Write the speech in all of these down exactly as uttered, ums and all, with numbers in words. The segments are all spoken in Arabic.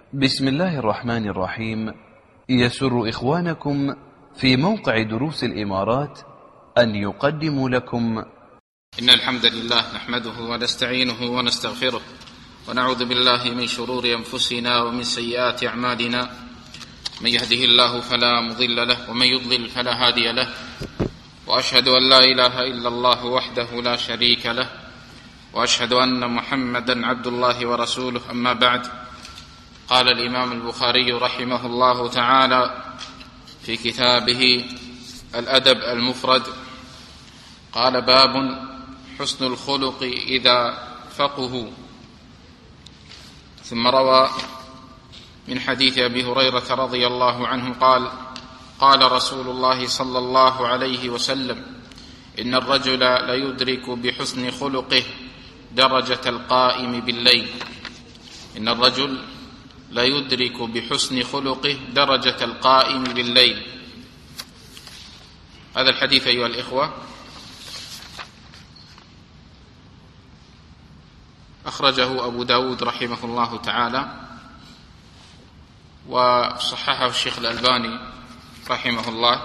بسم الله الرحمن الرحيم. يسر إخوانكم في موقع دروس الإمارات أن يقدموا لكم إن الحمد لله نحمده ونستعينه ونستغفره ونعوذ بالله من شرور أنفسنا ومن سيئات أعمالنا، من يهده الله فلا مضل له ومن يضلل فلا هادي له، وأشهد أن لا إله إلا الله وحده لا شريك له، وأشهد أن محمدا عبد الله ورسوله. أما بعد، قال الإمام البخاري رحمه الله تعالى في كتابه الأدب المفرد، قال: باب حسن الخلق إذا فقهوا. ثم روى من حديث أبي هريرة رضي الله عنه قال: قال رسول الله صلى الله عليه وسلم: إن الرجل ليدرك بحسن خلقه درجة القائم بالليل. إن الرجل ليدرك بحسن خلقه درجة القائم بالليل. هذا الحديث أيها الإخوة أخرجه أبو داود رحمه الله تعالى، وصححه الشيخ الألباني رحمه الله.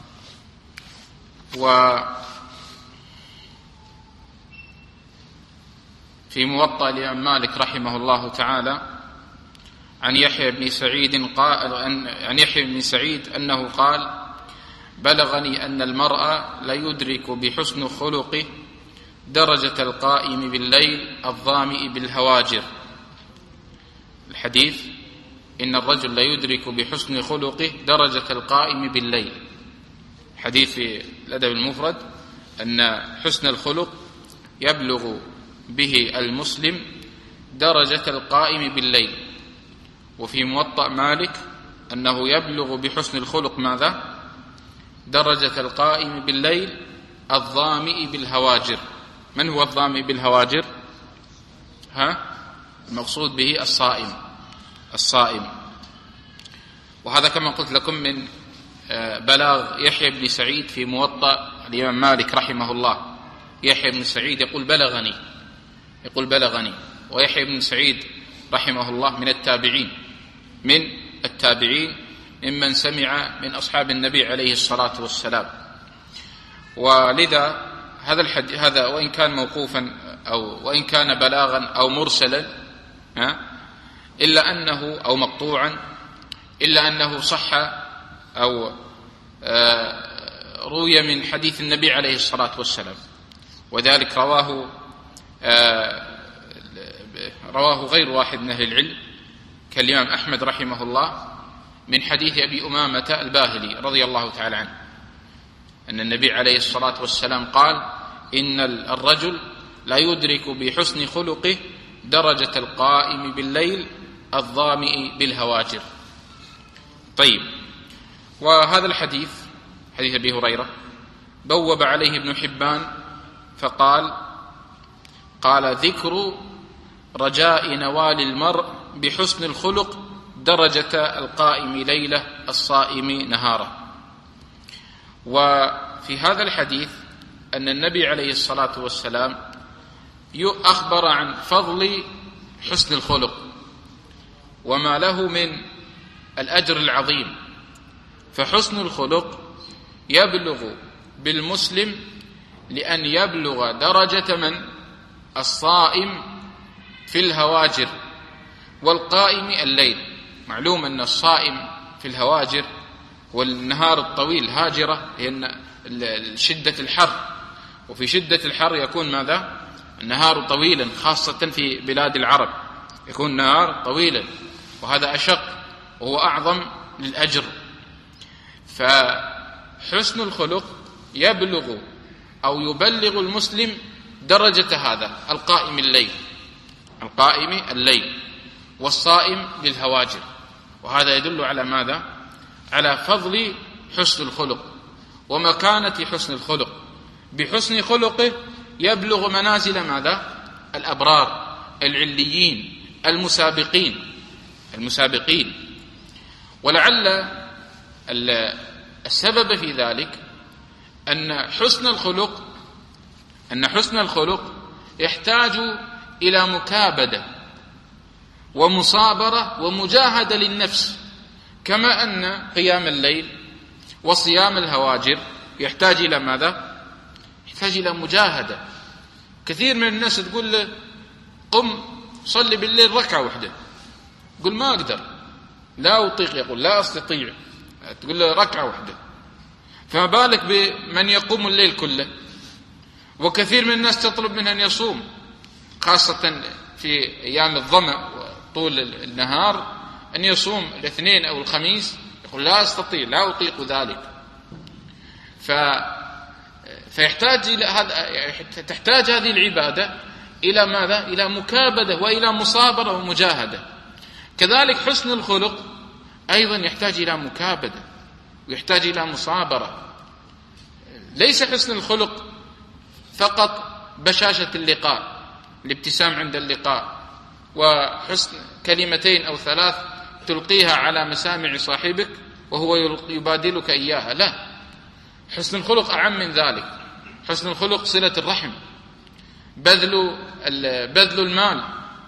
وفي موطأ الإمام مالك رحمه الله تعالى عن يحيى بن سعيد قال عن يحيى بن سعيد أنه قال: بلغني أن المرء ليدرك بحسن خلقه درجة القائم بالليل الظامئ بالهواجر. الحديث: إن الرجل ليدرك بحسن خلقه درجة القائم بالليل. حديث في الأدب المفرد أن حسن الخلق يبلغ به المسلم درجة القائم بالليل. وفي موطأ مالك أنه يبلغ بحسن الخلق ماذا؟ درجة القائم بالليل الظامئ بالهواجر. من هو الظامئ بالهواجر؟ ها؟ المقصود به الصائم الصائم وهذا كما قلت لكم من بلاغ يحيى بن سعيد في موطأ الإمام مالك رحمه الله. يحيى بن سعيد يقول بلغني يقول بلغني ويحيى بن سعيد رحمه الله من التابعين من التابعين ممن سمع من أصحاب النبي عليه الصلاة والسلام. ولذا هذا الحديث هذا وإن كان موقوفا أو وإن كان بلاغا أو مرسلا إلا أنه أو مقطوعا إلا أنه صح أو روي من حديث النبي عليه الصلاة والسلام. وذلك رواه رواه غير واحد من أهل العلم كالإمام أحمد رحمه الله من حديث أبي أمامة الباهلي رضي الله تعالى عنه أن النبي عليه الصلاة والسلام قال: إن الرجل لا يدرك بحسن خلقه درجة القائم بالليل الظامئ بالهواجر. طيب، وهذا الحديث حديث أبي هريرة بوب عليه ابن حبان فقال: قال ذكر رجاء نوال المرء بحسن الخلق درجة القائم ليلة الصائم نهارا. وفي هذا الحديث أن النبي عليه الصلاة والسلام أخبر عن فضل حسن الخلق وما له من الأجر العظيم. فحسن الخلق يبلغ بالمسلم لأن يبلغ درجة من الصائم في الهواجر والقائم الليل. معلوم أن الصائم في الهواجر والنهار الطويل هاجرة لأن شدة الحر، وفي شدة الحر يكون ماذا؟ النهار طويلا، خاصة في بلاد العرب يكون النهار طويلا، وهذا أشق وهو أعظم للأجر. فحسن الخلق يبلغ أو يبلغ المسلم درجة هذا القائم الليل القائم الليل والصائم للهواجر. وهذا يدل على ماذا؟ على فضل حسن الخلق ومكانة حسن الخلق. بحسن خلقه يبلغ منازل ماذا؟ الأبرار العليين المسابقين المسابقين. ولعل السبب في ذلك أن حسن الخلق أن حسن الخلق يحتاج إلى مكابدة ومصابرة ومجاهدة للنفس، كما أن قيام الليل وصيام الهواجر يحتاج إلى ماذا؟ يحتاج إلى مجاهدة. كثير من الناس تقول له قم صلي بالليل ركعة واحدة، يقول ما أقدر، لا أطيق، يقول لا أستطيع، تقول له ركعة واحدة، فما بالك بمن يقوم الليل كله. وكثير من الناس تطلب منه أن يصوم، خاصة في أيام الظمأ وطول النهار، أن يصوم الاثنين أو الخميس، يقول لا أستطيع، لا أطيق ذلك. ف... فيحتاج إلى هذا، تحتاج هذه العبادة إلى ماذا؟ إلى مكابدة وإلى مصابرة ومجاهدة. كذلك حسن الخلق أيضا يحتاج إلى مكابدة ويحتاج إلى مصابرة. ليس حسن الخلق فقط بشاشة اللقاء، الابتسام عند اللقاء، وحسن كلمتين أو ثلاث تلقيها على مسامع صاحبك وهو يبادلك إياها، لا، حسن الخلق أعم من ذلك. حسن الخلق صلة الرحم، بذل بذل المال،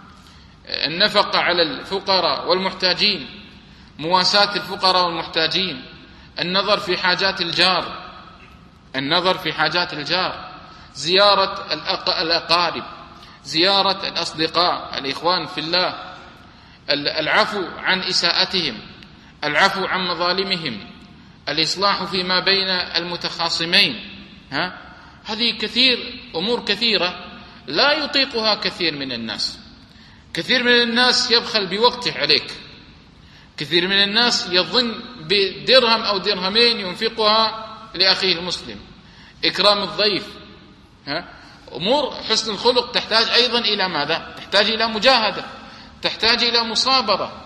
النفقة على الفقراء والمحتاجين، مواساة الفقراء والمحتاجين، النظر في حاجات الجار، النظر في حاجات الجار، زيارة الأقارب، زيارة الأصدقاء الإخوان في الله، العفو عن إساءتهم، العفو عن مظالمهم، الإصلاح فيما بين المتخاصمين. ها؟ هذه كثير أمور كثيرة لا يطيقها كثير من الناس. كثير من الناس يبخل بوقته عليك، كثير من الناس يظن بدرهم أو درهمين ينفقها لأخيه المسلم، إكرام الضيف. ها؟ أمور حسن الخلق تحتاج أيضا إلى ماذا؟ تحتاج إلى مجاهدة، تحتاج إلى مصابرة.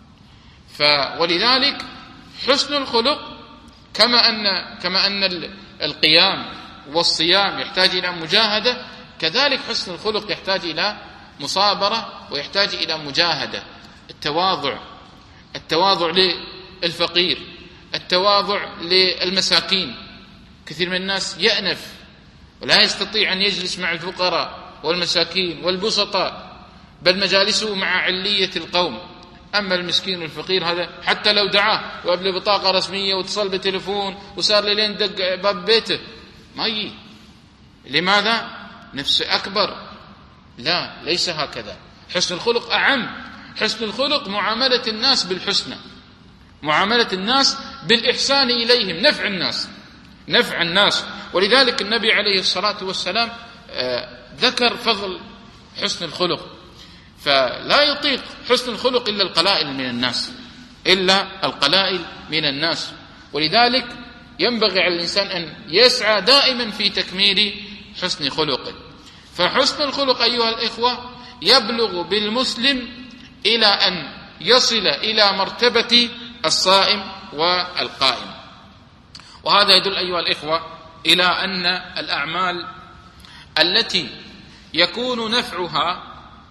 ولذلك حسن الخلق كما أن كما أن القيام والصيام يحتاج إلى مجاهدة، كذلك حسن الخلق يحتاج إلى مصابرة ويحتاج إلى مجاهدة. التواضع، التواضع للفقير، التواضع للمساكين. كثير من الناس يأنف ولا يستطيع أن يجلس مع الفقراء والمساكين والبسطاء، بل مجالسه مع علية القوم. أما المسكين والفقير هذا حتى لو دعاه وقبل بطاقة رسمية واتصل بتليفون وصار لين دق باب بيته ما يجي. لماذا؟ نفسه أكبر. لا، ليس هكذا. حسن الخلق أعم. حسن الخلق معاملة الناس بالحسنى، معاملة الناس بالإحسان إليهم، نفع الناس، نفع الناس. ولذلك النبي عليه الصلاة والسلام ذكر فضل حسن الخلق، فلا يطيق حسن الخلق إلا القلائل من الناس، إلا القلائل من الناس. ولذلك ينبغي على الإنسان أن يسعى دائما في تكميل حسن خلقه. فحسن الخلق أيها الإخوة يبلغ بالمسلم إلى أن يصل إلى مرتبة الصائم والقائم. وهذا يدل أيها الإخوة إلى أن الأعمال التي يكون نفعها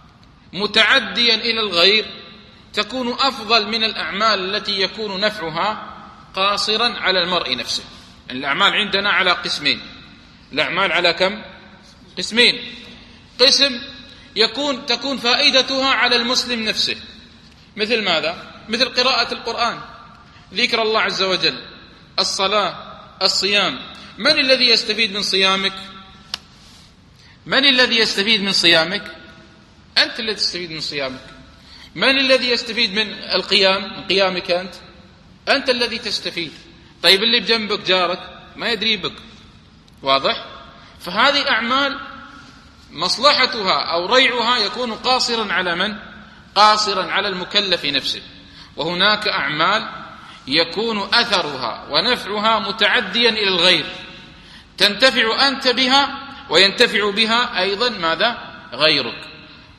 متعديا إلى الغير تكون أفضل من الأعمال التي يكون نفعها قاصرا على المرء نفسه. الأعمال عندنا على قسمين. الأعمال على كم؟ قسمين. قسم يكون تكون فائدتها على المسلم نفسه، مثل ماذا؟ مثل قراءة القرآن، ذكر الله عز وجل، الصلاة، الصيام. من الذي يستفيد من صيامك؟ من الذي يستفيد من صيامك؟ أنت الذي تستفيد من صيامك. من الذي يستفيد من القيام؟ من قيامك أنت، أنت الذي تستفيد. طيب اللي بجنبك جارك ما يدري بك، واضح؟ فهذه أعمال مصلحتها أو ريعها يكون قاصرا على من؟ قاصرا على المكلف نفسه. وهناك أعمال يكون أثرها ونفعها متعديا إلى الغير، تنتفع أنت بها وينتفع بها أيضا ماذا؟ غيرك.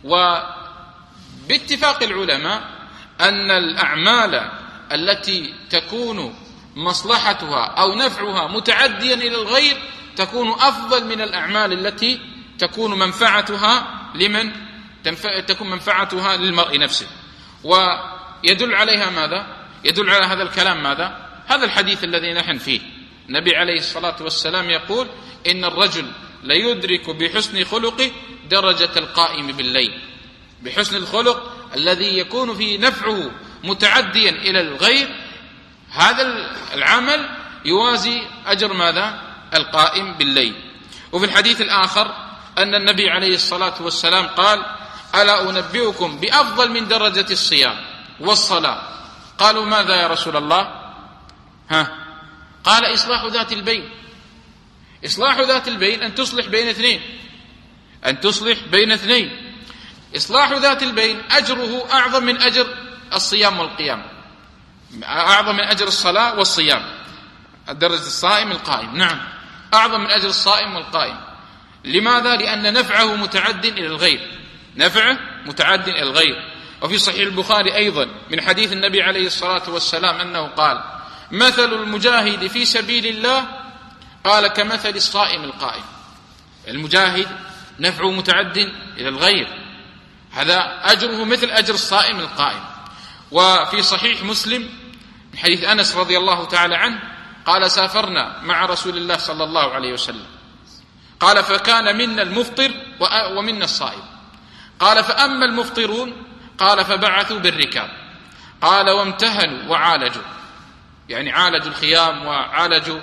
وباتفاق العلماء أن الأعمال التي تكون مصلحتها أو نفعها متعديا إلى الغير تكون أفضل من الأعمال التي تكون منفعتها لمن؟ تكون منفعتها للمرء نفسه. ويدل عليها ماذا؟ يدل على هذا الكلام ماذا؟ هذا الحديث الذي نحن فيه. النبي عليه الصلاة والسلام يقول: إن الرجل ليدرك بحسن خلقه درجة القائم بالليل. بحسن الخلق الذي يكون فيه نفعه متعديا إلى الغير، هذا العمل يوازي أجر ماذا؟ القائم بالليل. وفي الحديث الآخر أن النبي عليه الصلاة والسلام قال: ألا أنبئكم بأفضل من درجة الصيام والصلاة؟ قالوا: ماذا يا رسول الله؟ ها قال: إصلاح ذات البين. إصلاح ذات البين أن تصلح بين اثنين، أن تصلح بين اثنين. إصلاح ذات البين أجره أعظم من أجر الصيام والقيام، أعظم من أجر الصلاة والصيام. درجة الصائم القائم، نعم، أعظم من أجر الصائم والقائم. لماذا؟ لأن نفعه متعد إلى الغير، نفعه متعد إلى الغير. وفي صحيح البخاري أيضا من حديث النبي عليه الصلاة والسلام أنه قال: مثل المجاهد في سبيل الله قال كمثل الصائم القائم. المجاهد نفعه متعد إلى الغير، هذا أجره مثل أجر الصائم القائم. وفي صحيح مسلم من حديث أنس رضي الله تعالى عنه قال: سافرنا مع رسول الله صلى الله عليه وسلم، قال: فكان منا المفطر ومنا الصائم، قال: فأما المفطرون قال فبعثوا بالركاب، قال: وامتهنوا وعالجوا، يعني عالجوا الخيام وعالجوا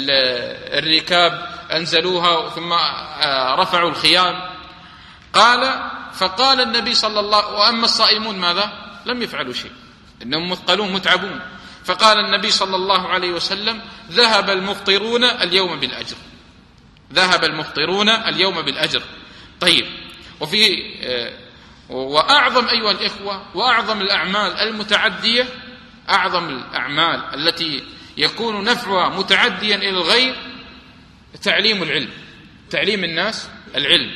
الركاب، أنزلوها ثم رفعوا الخيام. قال: فقال النبي صلى الله وأما الصائمون ماذا؟ لم يفعلوا شيء، إنهم مثقلون متعبون. فقال النبي صلى الله عليه وسلم: ذهب المفطرون اليوم بالأجر، ذهب المفطرون اليوم بالأجر. طيب، وفي وأعظم أيها الإخوة وأعظم الأعمال المتعدية، أعظم الأعمال التي يكون نفعها متعديا إلى الغير تعليم العلم، تعليم الناس العلم،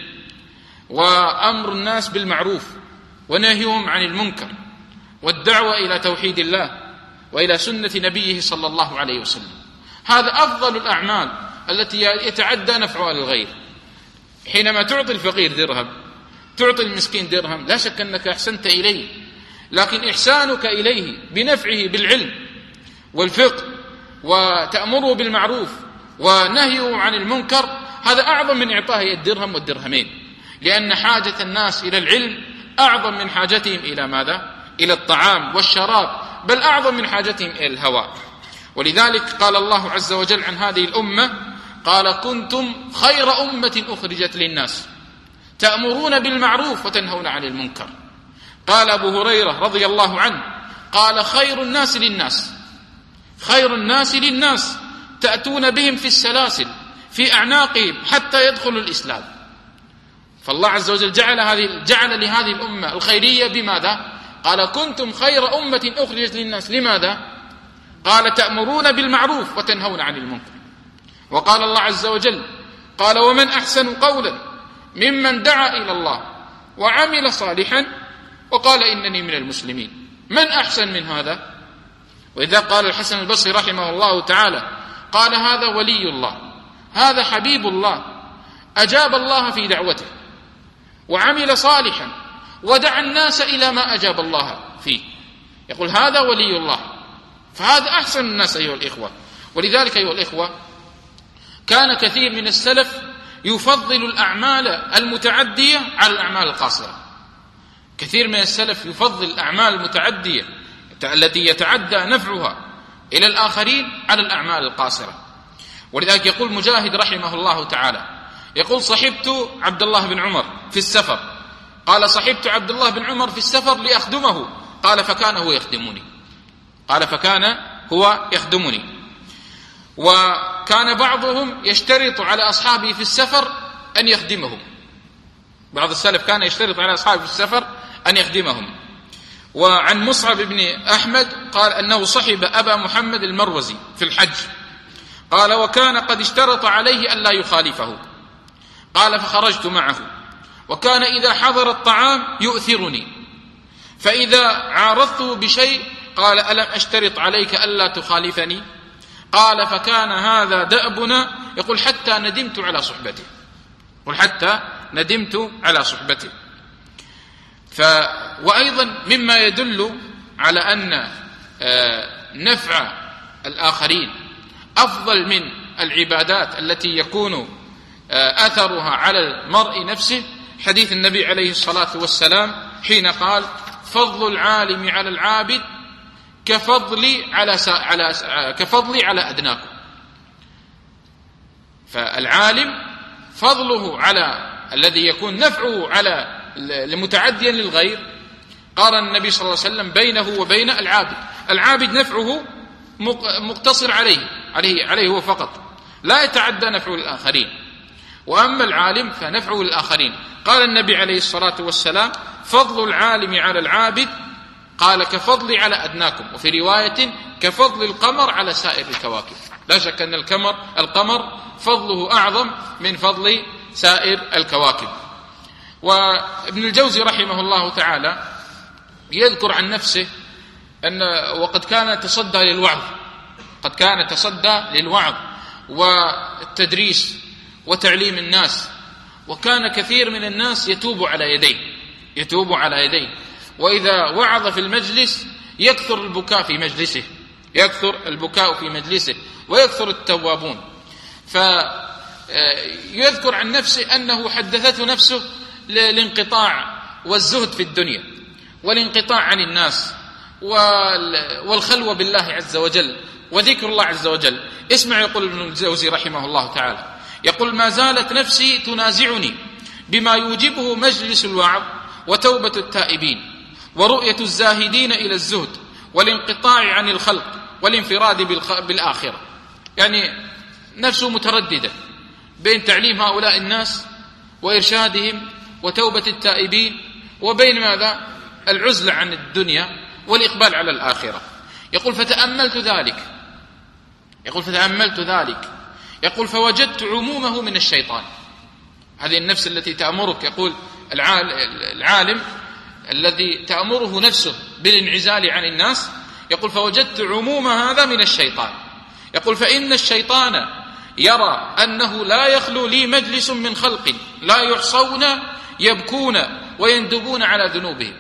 وأمر الناس بالمعروف ونهيهم عن المنكر، والدعوة إلى توحيد الله وإلى سنة نبيه صلى الله عليه وسلم. هذا أفضل الأعمال التي يتعدى نفعها للغير. حينما تعطي الفقير درهم، تعطي المسكين درهم، لا شك أنك أحسنت إليه، لكن إحسانك إليه بنفعه بالعلم والفقه وتأمره بالمعروف ونهيه عن المنكر، هذا أعظم من إعطائه الدرهم والدرهمين، لأن حاجة الناس إلى العلم أعظم من حاجتهم إلى ماذا؟ إلى الطعام والشراب، بل أعظم من حاجتهم إلى الهواء. ولذلك قال الله عز وجل عن هذه الأمة: قال: كنتم خير أمة أخرجت للناس تأمرون بالمعروف وتنهون عن المنكر. قال أبو هريرة رضي الله عنه قال: خير الناس للناس، خير الناس للناس تأتون بهم في السلاسل في أعناقهم حتى يدخلوا الإسلام. فالله عز وجل جعل هذه جعل لهذه الأمة الخيرية بماذا؟ قال: كنتم خير أمة أخرجت للناس. لماذا؟ قال: تأمرون بالمعروف وتنهون عن المنكر. وقال الله عز وجل: قال: ومن أحسن قولا ممن دعا إلى الله وعمل صالحا وقال إنني من المسلمين. من أحسن من هذا؟ وإذا قال الحسن البصري رحمه الله تعالى قال: هذا ولي الله، هذا حبيب الله، أجاب الله في دعوته وعمل صالحا ودعا الناس إلى ما أجاب الله فيه. يقول هذا ولي الله، فهذا أحسن الناس أيها الإخوة. ولذلك أيها الإخوة كان كثير من السلف يفضل الأعمال المتعدية على الأعمال القاصرة. كثير من السلف يفضل الأعمال المتعدية التي يتعدى نفعها إلى الآخرين على الأعمال القاصرة. ولذلك يقول مجاهد رحمه الله تعالى، يقول: صحبت عبد الله بن عمر في السفر، قال: صحبت عبد الله بن عمر في السفر لأخدمه، قال: فكان هو يخدمني، قال: فكان هو يخدمني. وكان بعضهم يشترط على أصحابه في السفر أن يخدمهم، بعض السلف كان يشترط على أصحابه في السفر أن يخدمهم. وعن مصعب بن أحمد قال أنه صحب أبا محمد المروزي في الحج، قال: وكان قد اشترط عليه ألا يخالفه، قال: فخرجت معه، وكان إذا حضر الطعام يؤثرني، فإذا عارضته بشيء قال: ألم أشترط عليك ألا تخالفني؟ قال: فكان هذا دأبنا، يقول: حتى ندمت على صحبته، يقول: حتى ندمت على صحبته. ف وأيضا مما يدل على أن نفع الآخرين أفضل من العبادات التي يكون أثرها على المرء نفسه حديث النبي عليه الصلاة والسلام حين قال: فضل العالم على العابد كفضلي على على كفضلي على أدناكم. فالعالم فضله على الذي يكون نفعه على المتعديا للغير، قارن النبي صلى الله عليه وسلم بينه وبين العابد. العابد نفعه مقتصر عليه عليه عليه هو فقط، لا يتعدى نفعه للآخرين، وأما العالم فنفعه للآخرين. قال النبي عليه الصلاة والسلام: فضل العالم على العابد قال كفضلي على أدناكم، وفي رواية كفضل القمر على سائر الكواكب. لا شك أن القمر القمر فضله أعظم من فضل سائر الكواكب. وابن الجوزي رحمه الله تعالى يذكر عن نفسه أن وقد كان تصدى للوعظ قد كان تصدى للوعظ والتدريس وتعليم الناس، وكان كثير من الناس يتوب على يديه يتوب على يديه وإذا وعظ في المجلس يكثر البكاء في مجلسه يكثر البكاء في مجلسه ويكثر التوابون. فيذكر عن نفسه أنه حدثته نفسه للانقطاع والزهد في الدنيا والانقطاع عن الناس والخلوة بالله عز وجل وذكر الله عز وجل. اسمع، يقول ابن الجوزي رحمه الله تعالى، يقول: ما زالت نفسي تنازعني بما يوجبه مجلس الوعظ وتوبة التائبين ورؤية الزاهدين إلى الزهد والانقطاع عن الخلق والانفراد بالآخرة. يعني نفسه مترددة بين تعليم هؤلاء الناس وإرشادهم وتوبة التائبين وبين ماذا؟ العزلة عن الدنيا والإقبال على الآخرة. يقول: فتأملت ذلك يقول فتأملت ذلك يقول فوجدت عمومه من الشيطان. هذه النفس التي تأمرك، يقول العالم الذي تأمره نفسه بالانعزال عن الناس، يقول: فوجدت عموم هذا من الشيطان. يقول: فإن الشيطان يرى أنه لا يخلو لي مجلس من خلق لا يحصون يبكون ويندبون على ذنوبهم.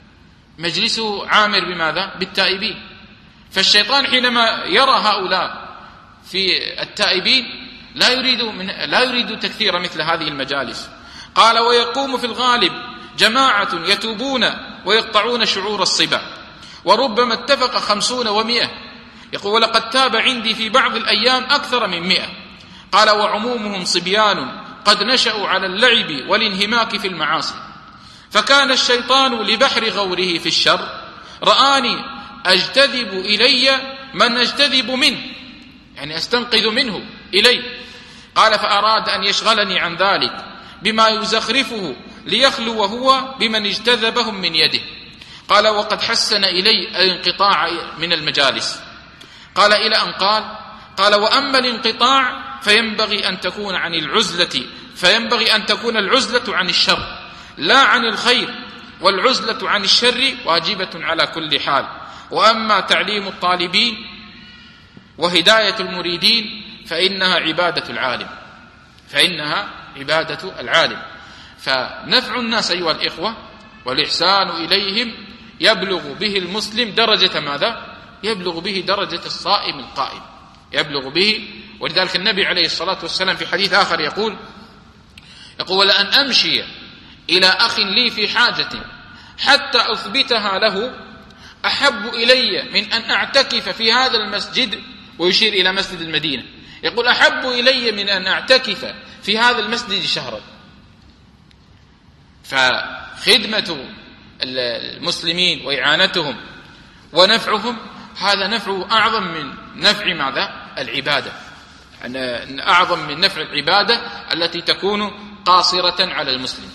مجلسه عامر بماذا؟ بالتائبين. فالشيطان حينما يرى هؤلاء في التائبين لا يريد من لا يريد تكثير مثل هذه المجالس. قال: ويقوم في الغالب جماعة يتوبون ويقطعون شعور الصبا، وربما اتفق خمسون ومئة. يقول: ولقد تاب عندي في بعض الأيام أكثر من مئة. قال: وعمومهم صبيان قد نشأوا على اللعب والانهماك في المعاصي، فكان الشيطان لبحر غوره في الشر رآني أجتذب إلي من أجتذب منه، يعني أستنقذ منه إلي. قال: فأراد أن يشغلني عن ذلك بما يزخرفه ليخلو هو بمن اجتذبهم من يده. قال: وقد حسن إلي الانقطاع من المجالس. قال: إلى أن قال قال: وأما الانقطاع فينبغي أن تكون عن العزلة فينبغي أن تكون العزلة عن الشر لا عن الخير، والعزلة عن الشر واجبة على كل حال. وأما تعليم الطالبين وهداية المريدين فإنها عبادة العالم فإنها عبادة العالم. فنفع الناس أيها الإخوة والإحسان إليهم يبلغ به المسلم درجة ماذا؟ يبلغ به درجة الصائم القائم، يبلغ به. ولذلك النبي عليه الصلاة والسلام في حديث آخر يقول يقول: ولأن أمشي إلى أخ لي في حاجة حتى أثبتها له أحب إلي من أن أعتكف في هذا المسجد، ويشير إلى مسجد المدينة، يقول: أحب إلي من أن أعتكف في هذا المسجد شهرا. فخدمة المسلمين وإعانتهم ونفعهم هذا نفعه أعظم من نفع ماذا؟ العبادة، أعظم من نفع العبادة التي تكون قاصرة على المسلم.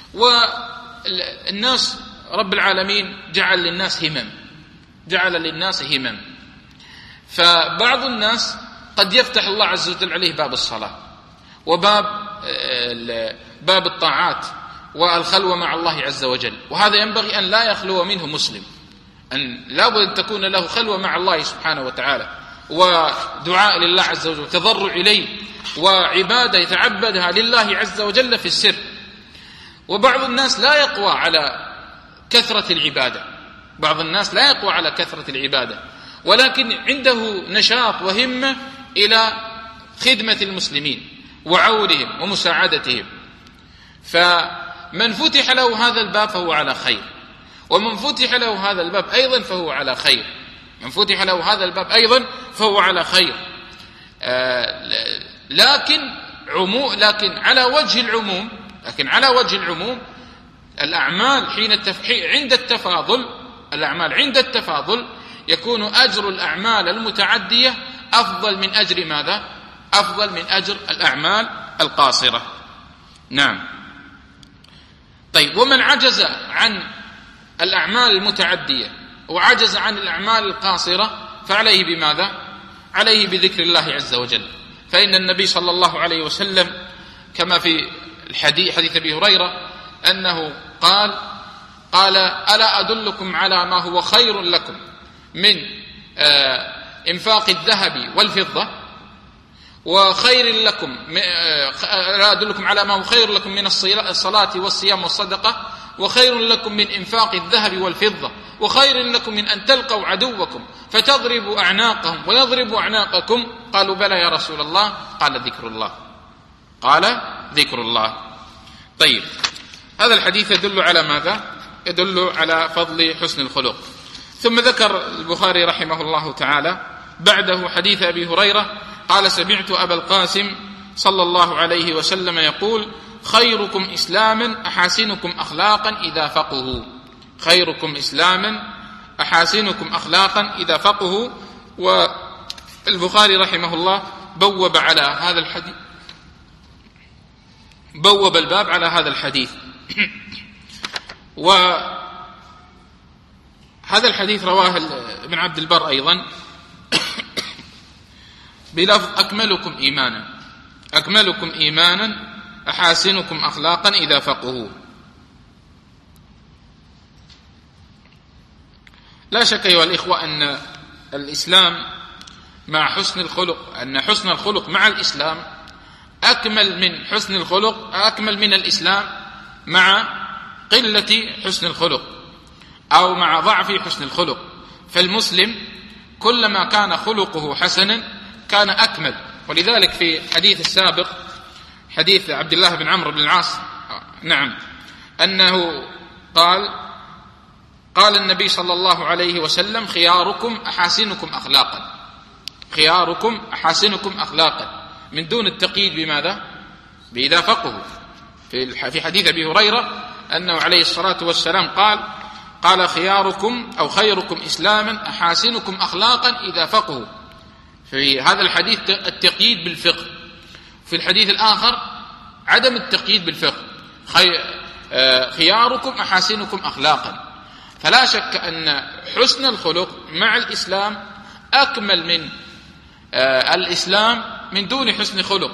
والناس رب العالمين جعل للناس همم جعل للناس همم فبعض الناس قد يفتح الله عز وجل عليه باب الصلاة وباب باب الطاعات والخلوة مع الله عز وجل، وهذا ينبغي أن لا يخلو منه مسلم، أن لابد أن تكون له خلوة مع الله سبحانه وتعالى ودعاء لله عز وجل وتضرع إليه وعبادة يتعبدها لله عز وجل في السر. وبعض الناس لا يقوى على كثرة العبادة بعض الناس لا يقوى على كثرة العبادة ولكن عنده نشاط وهمة إلى خدمة المسلمين وعونهم ومساعدتهم، فمن فتح له هذا الباب فهو على خير. ومن فتح له هذا الباب أيضا فهو على خير، من فتح له هذا الباب أيضا فهو على خير. آه لكن عموم لكن على وجه العموم لكن على وجه العموم الأعمال حين التفحيح عند التفاضل الأعمال عند التفاضل يكون أجر الأعمال المتعدية أفضل من أجر ماذا؟ أفضل من أجر الأعمال القاصرة. نعم. طيب، ومن عجز عن الأعمال المتعدية وعجز عن الأعمال القاصرة فعليه بماذا؟ عليه بذكر الله عز وجل. فإن النبي صلى الله عليه وسلم كما في الحديث حديث أبي هريرة أنه قال قال ألا أدلكم على ما هو خير لكم من إنفاق الذهب والفضة وخير لكم ألا أدلكم على ما هو خير لكم من الصلاة والصيام والصدقة وخير لكم من إنفاق الذهب والفضة وخير لكم من أن تلقوا عدوكم فتضربوا أعناقهم ويضربوا أعناقكم؟ قالوا بلى يا رسول الله. قال ذكر الله قال ذكر الله. طيب، هذا الحديث يدل على ماذا؟ يدل على فضل حسن الخلق. ثم ذكر البخاري رحمه الله تعالى بعده حديث أبي هريرة قال سمعت أبا القاسم صلى الله عليه وسلم يقول خيركم إسلاما أحاسنكم أخلاقا إذا فقهوا. خيركم إسلاما أحاسنكم أخلاقا إذا فقهوا. والبخاري رحمه الله بوب على هذا الحديث بوب الباب على هذا الحديث. وهذا الحديث رواه ابن عبد البر أيضا بلفظ أكملكم إيمانا أكملكم إيمانا أحاسنكم أخلاقا إذا فقهوا. لا شك أيها الإخوة أن الإسلام مع حسن الخلق أن حسن الخلق مع الإسلام أكمل من حسن الخلق أكمل من الإسلام مع قلة حسن الخلق أو مع ضعف حسن الخلق. فالمسلم كلما كان خلقه حسنا كان أكمل. ولذلك في حديث السابق حديث عبد الله بن عمرو بن العاص نعم أنه قال قال النبي صلى الله عليه وسلم خياركم أحاسنكم أخلاقا خياركم أحاسنكم أخلاقا من دون التقييد بماذا؟ بإذا فقهوا. في حديث أبي هريرة أنه عليه الصلاة والسلام قال قال خياركم أو خيركم إسلاما أحاسنكم أخلاقا إذا فقهوا. في هذا الحديث التقييد بالفقه، في الحديث الآخر عدم التقييد بالفقه خياركم أحاسنكم أخلاقا. فلا شك أن حسن الخلق مع الإسلام أكمل من الإسلام من دون حسن خلق.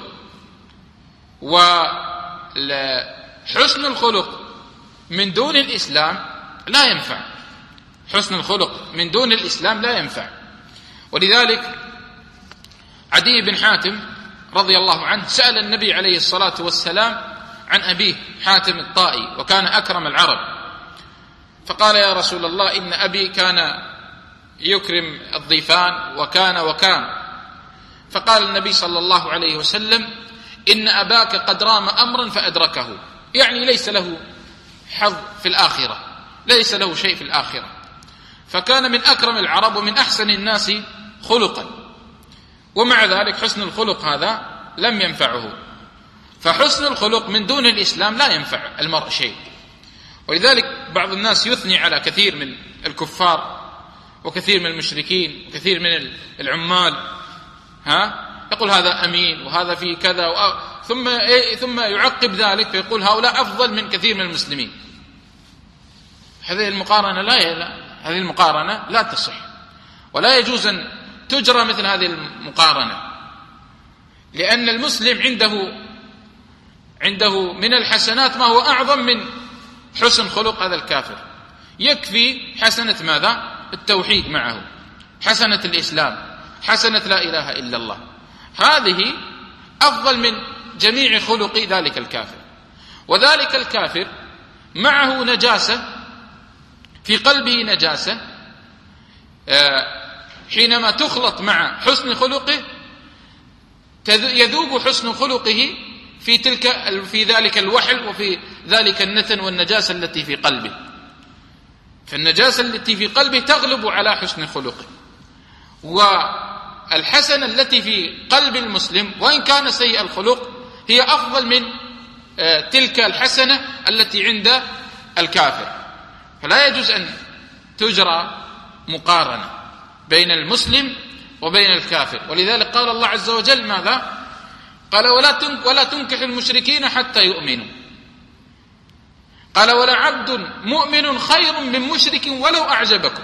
وحسن الخلق من دون الإسلام لا ينفع حسن الخلق من دون الإسلام لا ينفع. ولذلك عدي بن حاتم رضي الله عنه سأل النبي عليه الصلاة والسلام عن أبيه حاتم الطائي وكان أكرم العرب، فقال يا رسول الله إن أبي كان يكرم الضيفان وكان وكان. فقال النبي صلى الله عليه وسلم إن أباك قد رام أمرا فأدركه، يعني ليس له حظ في الآخرة، ليس له شيء في الآخرة. فكان من أكرم العرب ومن أحسن الناس خلقا، ومع ذلك حسن الخلق هذا لم ينفعه. فحسن الخلق من دون الإسلام لا ينفع المرء شيء. ولذلك بعض الناس يثني على كثير من الكفار وكثير من المشركين وكثير من العمال، ها يقول هذا أمين وهذا في كذا ثم إيه ثم يعقب ذلك فيقول هؤلاء أفضل من كثير من المسلمين. هذه المقارنة لا, لا هذه المقارنة لا تصح، ولا يجوز أن تجرى مثل هذه المقارنة، لأن المسلم عنده عنده من الحسنات ما هو أعظم من حسن خلق هذا الكافر. يكفي حسنة ماذا؟ التوحيد معه، حسنة الإسلام، حسنة لا إله إلا الله، هذه أفضل من جميع خلق ذلك الكافر. وذلك الكافر معه نجاسة في قلبه، نجاسة حينما تخلط مع حسن خلقه يذوب حسن خلقه في تلك في ذلك الوحل وفي ذلك النتن والنجاسة التي في قلبه. فالنجاسة التي في قلبه تغلب على حسن خلقه، والحسنة التي في قلب المسلم وإن كان سيء الخلق هي أفضل من تلك الحسنة التي عند الكافر. فلا يجوز أن تجرى مقارنة بين المسلم وبين الكافر. ولذلك قال الله عز وجل ماذا؟ قال ولا ولا تنكح المشركين حتى يؤمنوا. قال ولا عبد مؤمن خير من مشرك ولو أعجبكم.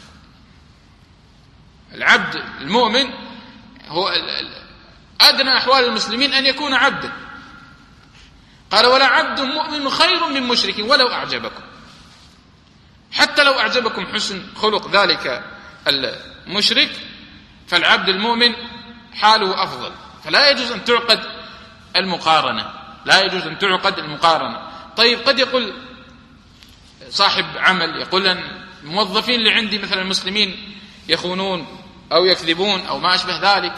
العبد المؤمن هو أدنى أحوال المسلمين أن يكون عبدا. قال ولا عبد مؤمن خير من مشرك ولو أعجبكم، حتى لو أعجبكم حسن خلق ذلك المشرك فالعبد المؤمن حاله أفضل. فلا يجوز أن تعقد المقارنة، لا يجوز أن تعقد المقارنة. طيب قد يقول صاحب عمل، يقول أن الموظفين اللي عندي مثلا المسلمين يخونون أو يكذبون أو ما أشبه ذلك،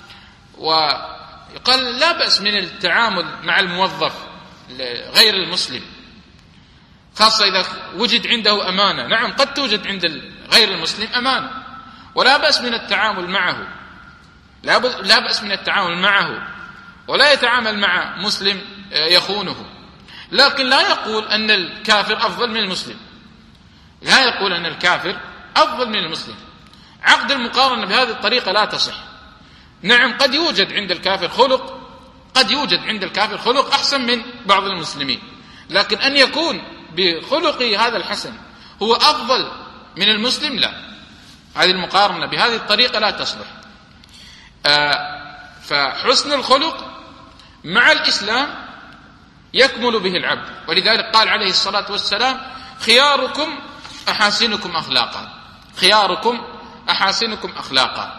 ويقال لا بأس من التعامل مع الموظف غير المسلم، خاصة إذا وجد عنده أمانة. نعم قد توجد عند غير المسلم أمانة ولا بأس من التعامل معه، لا بأس من التعامل معه، ولا يتعامل مع مسلم يخونه. لكن لا يقول أن الكافر أفضل من المسلم، لا يقول أن الكافر أفضل من المسلم. عقد المقارنة بهذه الطريقة لا تصح. نعم قد يوجد عند الكافر خلق، قد يوجد عند الكافر خلق أحسن من بعض المسلمين، لكن أن يكون بخلقه هذا الحسن هو أفضل من المسلم لا، هذه المقارنة بهذه الطريقة لا تصلح. آه فحسن الخلق مع الإسلام يكمل به العبد، ولذلك قال عليه الصلاة والسلام خياركم أحاسنكم أخلاقا، خياركم أحاسنكم أخلاقا.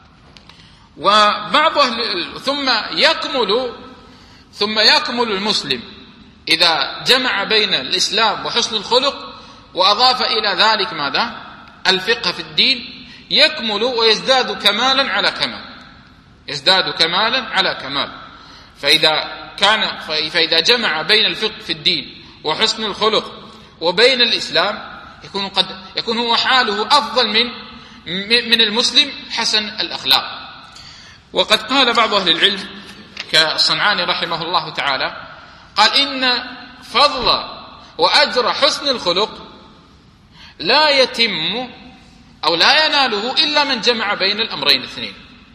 وبعض أهل ثم يكمل ثم يكمل المسلم إذا جمع بين الإسلام وحسن الخلق وأضاف إلى ذلك ماذا؟ الفقه في الدين، يكمل ويزداد كمالا على كمال، يزداد كمالا على كمال. فإذا كان فإذا جمع بين الفقه في الدين وحسن الخلق وبين الإسلام يكون قد يكون هو حاله أفضل من من المسلم حسن الأخلاق. وقد قال بعض أهل العلم كالصنعاني رحمه الله تعالى، قال إن فضل وأجر حسن الخلق لا يتم أو لا يناله إلا من جمع بين الأمرين الاثنين،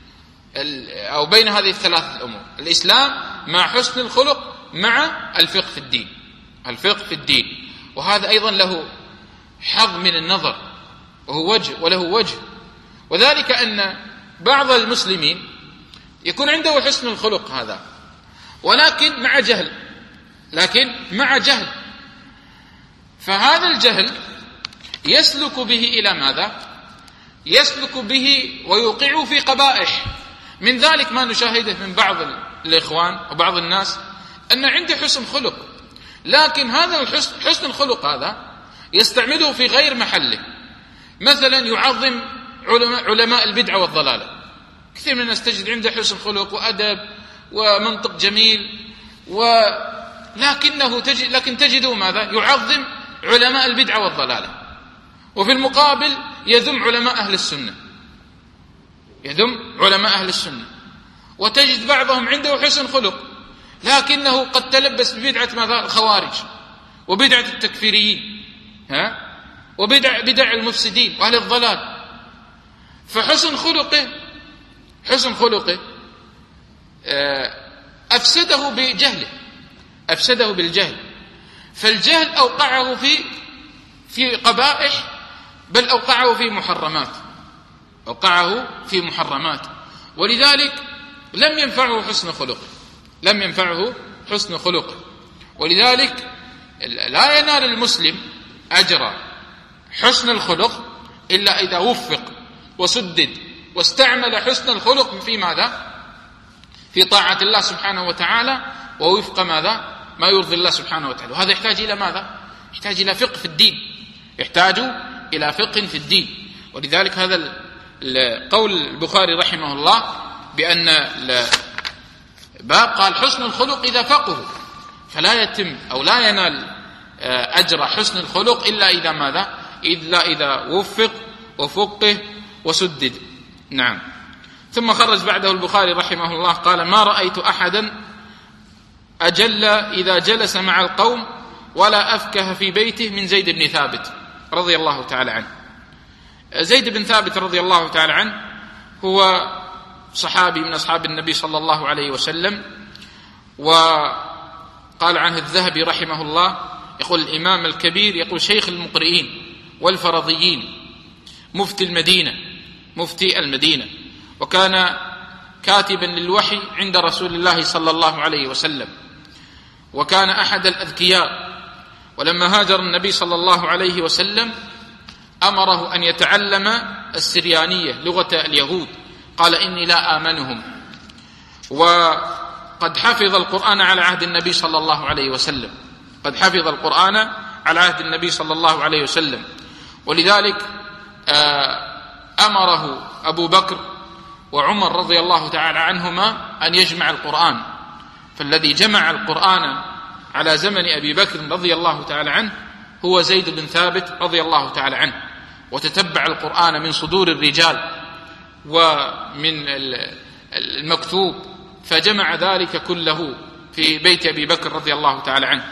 أو بين هذه الثلاث الأمور: الإسلام مع حسن الخلق مع الفقه في الدين، الفقه في الدين. وهذا أيضا له حظ من النظر وهو وجه وله وجه، وذلك أن بعض المسلمين يكون عنده حسن الخلق هذا ولكن مع جهل، لكن مع جهل، فهذا الجهل يسلك به إلى ماذا؟ يسلك به ويوقع في قبائح. من ذلك ما نشاهده من بعض الإخوان وبعض الناس أن عنده حسن خلق، لكن هذا الحسن حسن الخلق هذا يستعمله في غير محله. مثلا يعظم علماء, علماء البدعة والضلالة. كثير من الناس تجد عنده حسن خلق وأدب ومنطق جميل، ولكنه تجد لكن تجده ماذا؟ يعظم علماء البدعة والضلالة، وفي المقابل يذم علماء أهل السنة، يذم علماء أهل السنة. وتجد بعضهم عنده حسن خلق لكنه قد تلبس ببدعة ماذا؟ الخوارج وبدعة التكفيريين، ها؟ وبدع بدع المفسدين وأهل الضلال. فحسن خلقه حسن خلقه أفسده بجهله، أفسده بالجهل. فالجهل أوقعه في في قبائح، بل أوقعه في محرمات، أوقعه في محرمات. ولذلك لم ينفعه حسن خلقه، لم ينفعه حسن خلقه. ولذلك لا ينال المسلم أجر حسن الخلق إلا إذا وفق وسدد واستعمل حسن الخلق في ماذا؟ في طاعة الله سبحانه وتعالى، ووفق ماذا؟ ما يرضي الله سبحانه وتعالى. وهذا يحتاج إلى ماذا؟ يحتاج إلى فقه في الدين، يحتاج إلى فقه في الدين. ولذلك هذا القول البخاري رحمه الله بأن باب قال حسن الخلق إذا فقه، فلا يتم أو لا ينال أجر حسن الخلق إلا إذا ماذا؟ إلا إذا وفق وفقه وسدد. نعم. ثم خرج بعده البخاري رحمه الله قال: ما رأيت أحدا أجل إذا جلس مع القوم ولا أفكه في بيته من زيد بن ثابت رضي الله تعالى عنه. زيد بن ثابت رضي الله تعالى عنه هو صحابي من أصحاب النبي صلى الله عليه وسلم، وقال عنه الذهبي رحمه الله، يقول الإمام الكبير، يقول شيخ المقرئين والفرضيين، مفتي المدينة مفتي المدينة وكان كاتبا للوحي عند رسول الله صلى الله عليه وسلم، وكان أحد الأذكياء. ولما هاجر النبي صلى الله عليه وسلم أمره أن يتعلم السريانية لغة اليهود، قال: إني لا آمنهم. وقد حفظ القرآن على عهد النبي صلى الله عليه وسلم قد حفظ القرآن على عهد النبي صلى الله عليه وسلم ولذلك أمره أبو بكر وعمر رضي الله تعالى عنهما أن يجمع القرآن. فالذي جمع القرآن على زمن أبي بكر رضي الله تعالى عنه هو زيد بن ثابت رضي الله تعالى عنه، وتتبع القرآن من صدور الرجال ومن المكتوب، فجمع ذلك كله في بيت أبي بكر رضي الله تعالى عنه.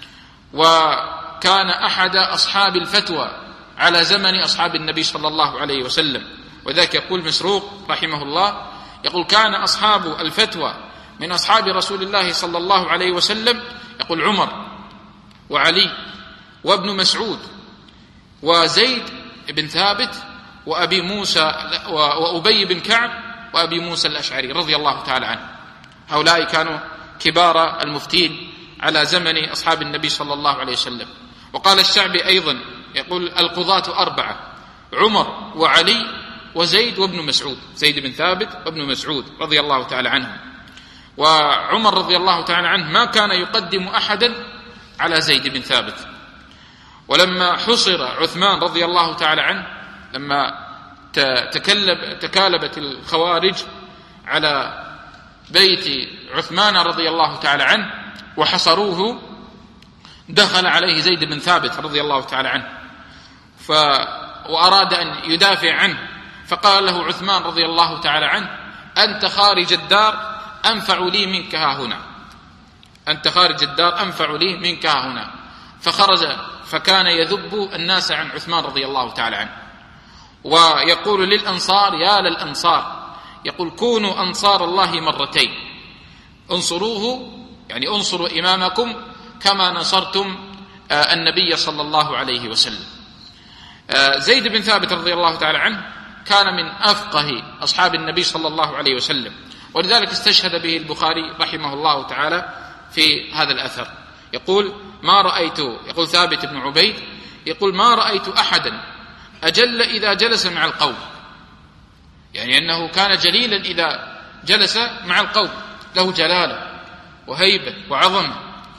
وكان أحد أصحاب الفتوى على زمن أصحاب النبي صلى الله عليه وسلم، وذلك يقول مسروق رحمه الله، يقول: كان أصحاب الفتوى من أصحاب رسول الله صلى الله عليه وسلم، يقول عمر وعلي وابن مسعود وزيد بن ثابت وأبي موسى وأبي بن كعب وأبي موسى الأشعري رضي الله تعالى عنه. هؤلاء كانوا كبار المفتين على زمن أصحاب النبي صلى الله عليه وسلم. وقال الشعبي أيضا، يقول: القضاة أربعة: عمر وعلي وزيد وابن مسعود، زيد بن ثابت وابن مسعود رضي الله تعالى عنهم. وعمر رضي الله تعالى عنه ما كان يقدم أحدا على زيد بن ثابت. ولما حصر عثمان رضي الله تعالى عنه، لما تكلب تكالبت الخوارج على بيت عثمان رضي الله تعالى عنه وحصروه، دخل عليه زيد بن ثابت رضي الله تعالى عنه ف وأراد أن يدافع عنه، فقال له عثمان رضي الله تعالى عنه: أنت خارج الدار أنفع لي منك ها هنا، أنت خارج الدار أنفع لي منك ها هنا. فخرج فكان يذب الناس عن عثمان رضي الله تعالى عنه، ويقول للأنصار: يا للأنصار، يقول: كونوا أنصار الله مرتين، انصروه، يعني انصروا إمامكم كما نصرتم النبي صلى الله عليه وسلم. زيد بن ثابت رضي الله تعالى عنه كان من أفقه أصحاب النبي صلى الله عليه وسلم، ولذلك استشهد به البخاري رحمه الله تعالى في هذا الأثر. يقول: ما رأيت، يقول ثابت بن عبيد، يقول: ما رأيت أحدا أجل إذا جلس مع القوم، يعني أنه كان جليلا إذا جلس مع القوم، له جلالة وهيبة وعظمة،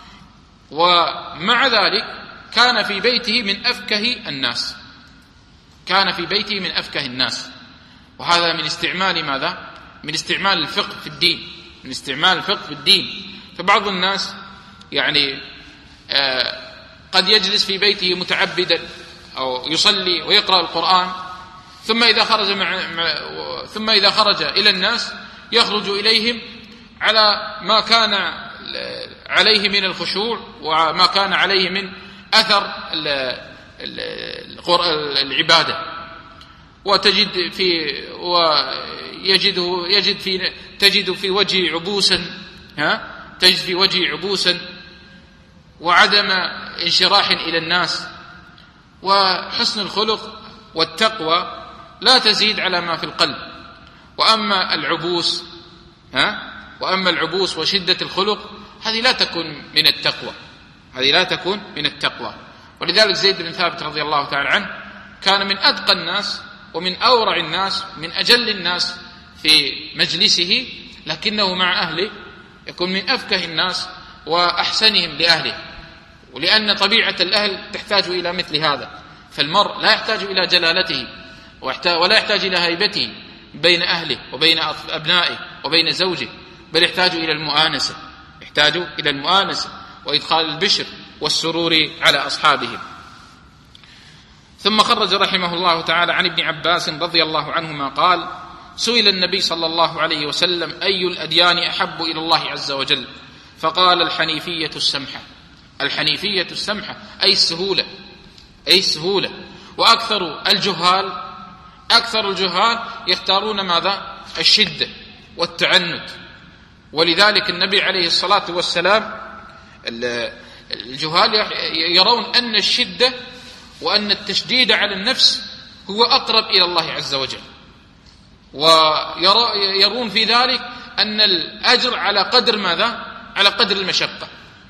ومع ذلك كان في بيته من أفكه الناس كان في بيته من أفكه الناس وهذا من استعمال ماذا؟ من استعمال الفقه في الدين من استعمال الفقه في الدين. فبعض الناس يعني آه قد يجلس في بيته متعبدا أو يصلي ويقرأ القرآن، ثم إذا خرج مع ثم إذا خرج إلى الناس يخرج إليهم على ما كان عليه من الخشوع وما كان عليه من أثر العبادة، وتجد في ويجده يجد في تجد في وجهه عبوسا ها تجد في وجهه عبوسا وعدم انشراح إلى الناس. وحسن الخلق والتقوى لا تزيد على ما في القلب، وأما العبوس ها وأما العبوس وشدة الخلق هذه لا تكون من التقوى هذه لا تكون من التقوى. ولذلك زيد بن ثابت رضي الله تعالى عنه كان من أتقى الناس ومن أورع الناس من أجل الناس في مجلسه، لكنه مع أهله يكون من أفكه الناس وأحسنهم لأهله، ولأن طبيعة الأهل تحتاج إلى مثل هذا. فالمرء لا يحتاج إلى جلالته ولا يحتاج إلى هيبته بين أهله وبين أبنائه وبين زوجه، بل يحتاج إلى المؤانسة يحتاج إلى المؤانسة وإدخال البشر والسرور على أصحابهم. ثم خرج رحمه الله تعالى عن ابن عباس رضي الله عنهما قال: سئل النبي صلى الله عليه وسلم: أي الأديان أحب إلى الله عز وجل؟ فقال: الحنيفية السمحة. الحنيفية السمحة أي السهولة، أي السهولة. وأكثر الجهال أكثر الجهال يختارون ماذا؟ الشدة والتعنت. ولذلك النبي عليه الصلاة والسلام الجهال يرون أن الشدة وأن التشديد على النفس هو أقرب إلى الله عز وجل، ويرون في ذلك أن الأجر على قدر ماذا؟ على قدر المشقة.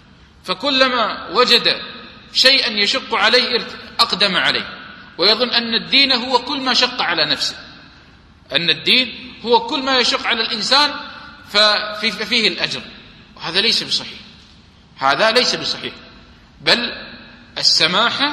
فكلما وجد شيئا يشق عليه أقدم عليه، ويظن أن الدين هو كل ما شق على نفسه، أن الدين هو كل ما يشق على الإنسان ففيه الأجر. وهذا ليس بصحيح، هذا ليس بصحيح، بل السماحة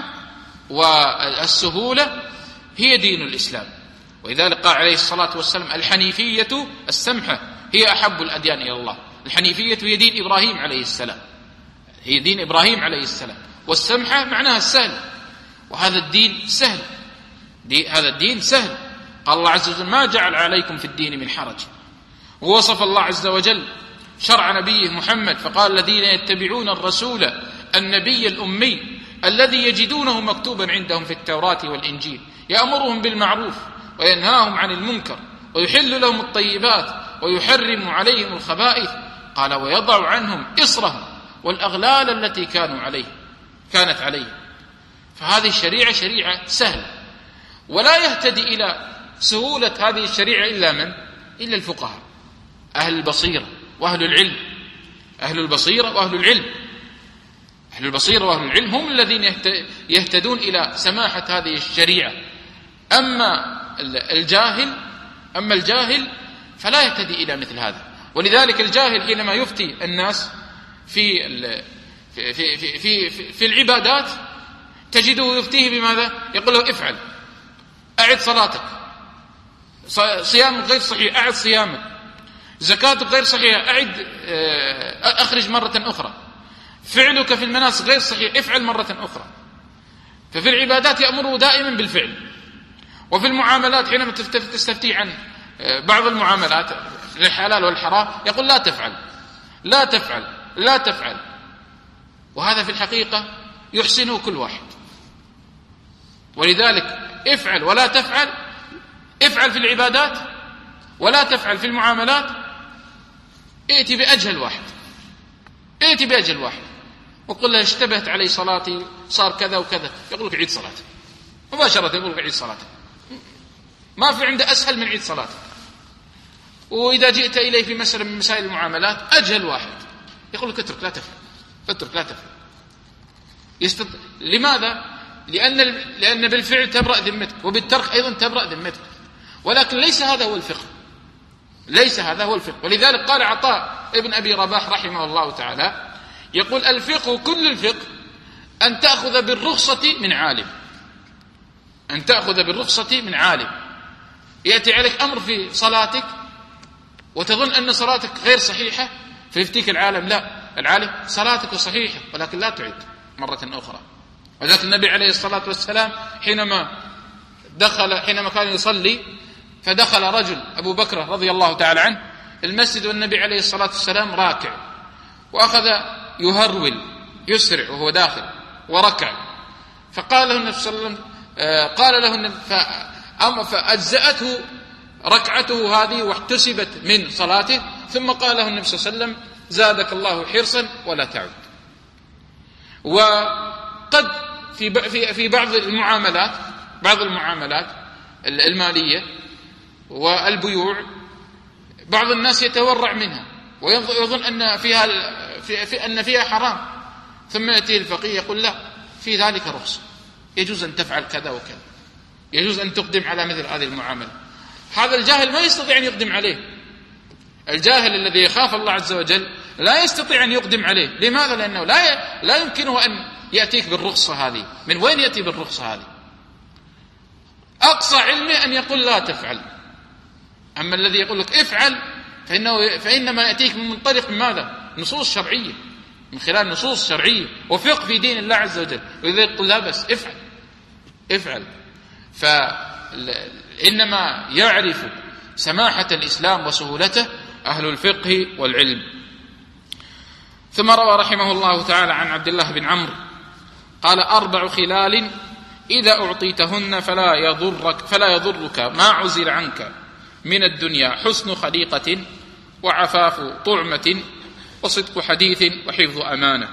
والسهولة هي دين الإسلام. ولذلك قال عليه الصلاة والسلام: الحنيفية السمحة هي أحب الأديان إلى الله. الحنيفية هي دين إبراهيم عليه السلام، هي دين إبراهيم عليه السلام، والسمحة معناها السهل، وهذا الدين سهل، دي هذا الدين سهل. قال الله عز وجل: ما جعل عليكم في الدين من حرج. ووصف الله عز وجل شرع نبيه محمد فقال: الذين يتبعون الرسول النبي الأمي الذي يجدونه مكتوبا عندهم في التوراة والإنجيل يأمرهم بالمعروف وينهاهم عن المنكر ويحل لهم الطيبات ويحرم عليهم الخبائث. قال: ويضع عنهم إصرهم والأغلال التي كانوا عليه كانت عليه. فهذه الشريعة شريعة سهلة، ولا يهتدي إلى سهولة هذه الشريعة إلا من؟ إلا الفقهاء، أهل البصيرة وأهل العلم. أهل البصيرة وأهل العلم أهل البصيرة وأهل العلم هم الذين يهتدون إلى سماحة هذه الشريعة. أما الجاهل أما الجاهل فلا يهتدي إلى مثل هذا. ولذلك الجاهل حينما يفتي الناس في في في في, في, في, في العبادات تجده يفتيه بماذا؟ يقول له: افعل، أعد صلاتك، صيامك غير صحيح، أعد صيامك، زكاتك غير صحيحة، أعد أخرج مرة أخرى، فعلك في المناسك غير صحيح، افعل مرة أخرى. ففي العبادات يأمره دائما بالفعل، وفي المعاملات حينما تستفتي عن بعض المعاملات الحلال والحرام يقول: لا تفعل لا تفعل لا تفعل. وهذا في الحقيقة يحسنه كل واحد. ولذلك افعل ولا تفعل، افعل في العبادات ولا تفعل في المعاملات. ائتي بأجهل واحد ائتي بأجهل واحد وقل له: اشتبهت علي صلاتي، صار كذا وكذا، يقول لك: عيد صلاتك مباشرة، يقول لك: عيد صلاتك. ما في عنده أسهل من عيد صلاتك. وإذا جئت إليه في مسألة من مسائل المعاملات أجهل واحد يقول لك: اترك لا تفعل اترك لا تفعل. يستط... لماذا؟ لأن لأن بالفعل تبرأ ذمتك، وبالترك أيضا تبرأ ذمتك. ولكن ليس هذا هو الفقه، ليس هذا هو الفقه. ولذلك قال عطاء ابن أبي رباح رحمه الله تعالى، يقول: الفقه كل الفقه أن تأخذ بالرخصة من عالم أن تأخذ بالرخصة من عالم. يأتي عليك أمر في صلاتك وتظن أن صلاتك غير صحيحة فيفتيك العالم: لا، العالم صلاتك صحيحة ولكن لا تعد مرة أخرى. وذلك النبي عليه الصلاة والسلام حينما دخل حينما كان يصلي فدخل رجل أبو بكر رضي الله تعالى عنه المسجد والنبي عليه الصلاة والسلام راكع، وأخذ يهرول يسرع وهو داخل وركع. فقال له النبي صلى الله عليه وسلم قال له النبي فأجزأته ركعته هذه واحتسبت من صلاته. ثم قال له النبي صلى الله عليه وسلم: زادك الله حرصا ولا تعد. وقد في في بعض المعاملات بعض المعاملات المالية والبيوع بعض الناس يتورع منها ويظن أن فيها في, في أن فيها حرام، ثم يأتي الفقيه يقول: لا، في ذلك رخصة، يجوز أن تفعل كذا وكذا، يجوز أن تقدم على مثل هذه المعاملة. هذا الجاهل ما يستطيع أن يقدم عليه. الجاهل الذي يخاف الله عز وجل لا يستطيع أن يقدم عليه. لماذا؟ لأنه لا لا يمكنه أن يأتيك بالرخصة هذه. من وين يأتي بالرخصة هذه؟ أقصى علمه أن يقول: لا تفعل. أما الذي يقول لك افعل فإنه فإنما يأتيك من منطلق من ماذا؟ نصوص شرعية، من خلال نصوص شرعية وفقه في دين الله عز وجل. وإذا يقول: لا بس افعل افعل. فإنما يعرف سماحة الإسلام وسهولته أهل الفقه والعلم. ثم روى رحمه الله تعالى عن عبد الله بن عمرو قال: أربع خلال إذا أعطيتهن فلا يضرك فلا يضرك ما عزل عنك من الدنيا: حسن خليقة، وعفاف طعمة، وصدق حديث، وحفظ أمانة.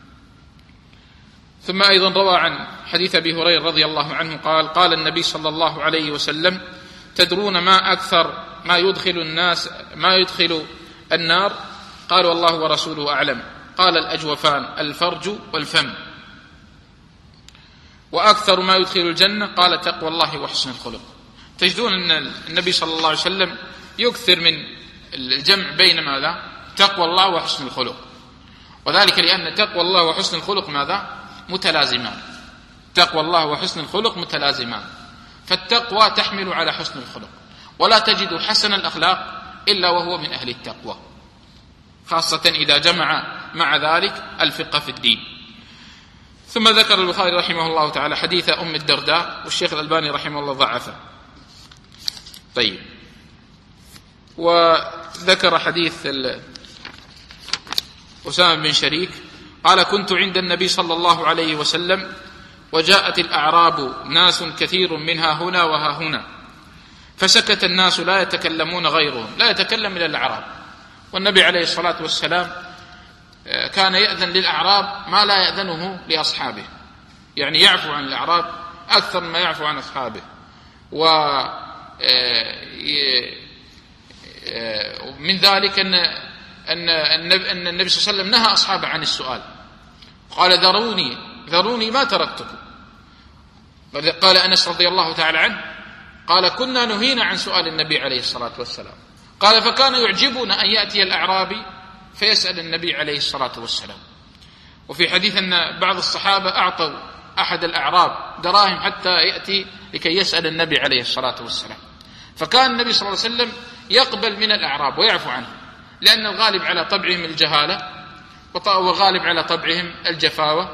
ثم أيضا روى عن حديث أبي هريرة رضي الله عنه قال: قال النبي صلى الله عليه وسلم: تدرون ما أكثر ما يدخل الناس ما يدخل النار؟ قالوا: الله ورسوله أعلم. قال: الأجوفان، الفرج والفم. وأكثر ما يدخل الجنة؟ قال: تقوى الله وحسن الخلق. تجدون أن النبي صلى الله عليه وسلم يكثر من الجمع بين ماذا؟ تقوى الله وحسن الخلق، وذلك لأن تقوى الله وحسن الخلق ماذا؟ متلازمان. تقوى الله وحسن الخلق متلازمان، فالتقوى تحمل على حسن الخلق، ولا تجد حسن الأخلاق إلا وهو من أهل التقوى، خاصة إذا جمع مع ذلك الفقه في الدين. ثم ذكر البخاري رحمه الله تعالى حديث أم الدرداء، والشيخ الألباني رحمه الله ضعفه. طيب، وذكر حديث أسامة بن شريك قال: كنت عند النبي صلى الله عليه وسلم وجاءت الأعراب ناس كثير منها هنا وها هنا، فسكت الناس لا يتكلمون غيرهم، لا يتكلم إلى الأعراب. والنبي عليه الصلاة والسلام كان يأذن للأعراب ما لا يأذنه لأصحابه، يعني يعفو عن الأعراب أكثر ما يعفو عن أصحابه. ومن ذلك أن أن أن النبي صلى الله عليه وسلم نهى أصحابه عن السؤال، قال: ذروني ذروني ما تركتكم. قال أنس رضي الله تعالى عنه قال: كنا نهينا عن سؤال النبي عليه الصلاة والسلام. قال: فكان يعجبنا أن يأتي الأعرابي فيسأل النبي عليه الصلاة والسلام. وفي حديث أن بعض الصحابة أعطوا أحد الأعراب دراهم حتى يأتي لكي يسأل النبي عليه الصلاة والسلام، فكان النبي صلى الله عليه وسلم يقبل من الأعراب ويعفو عنه، لأن الغالب على طبعهم الجهالة، والغالب على طبعهم الجفاوة،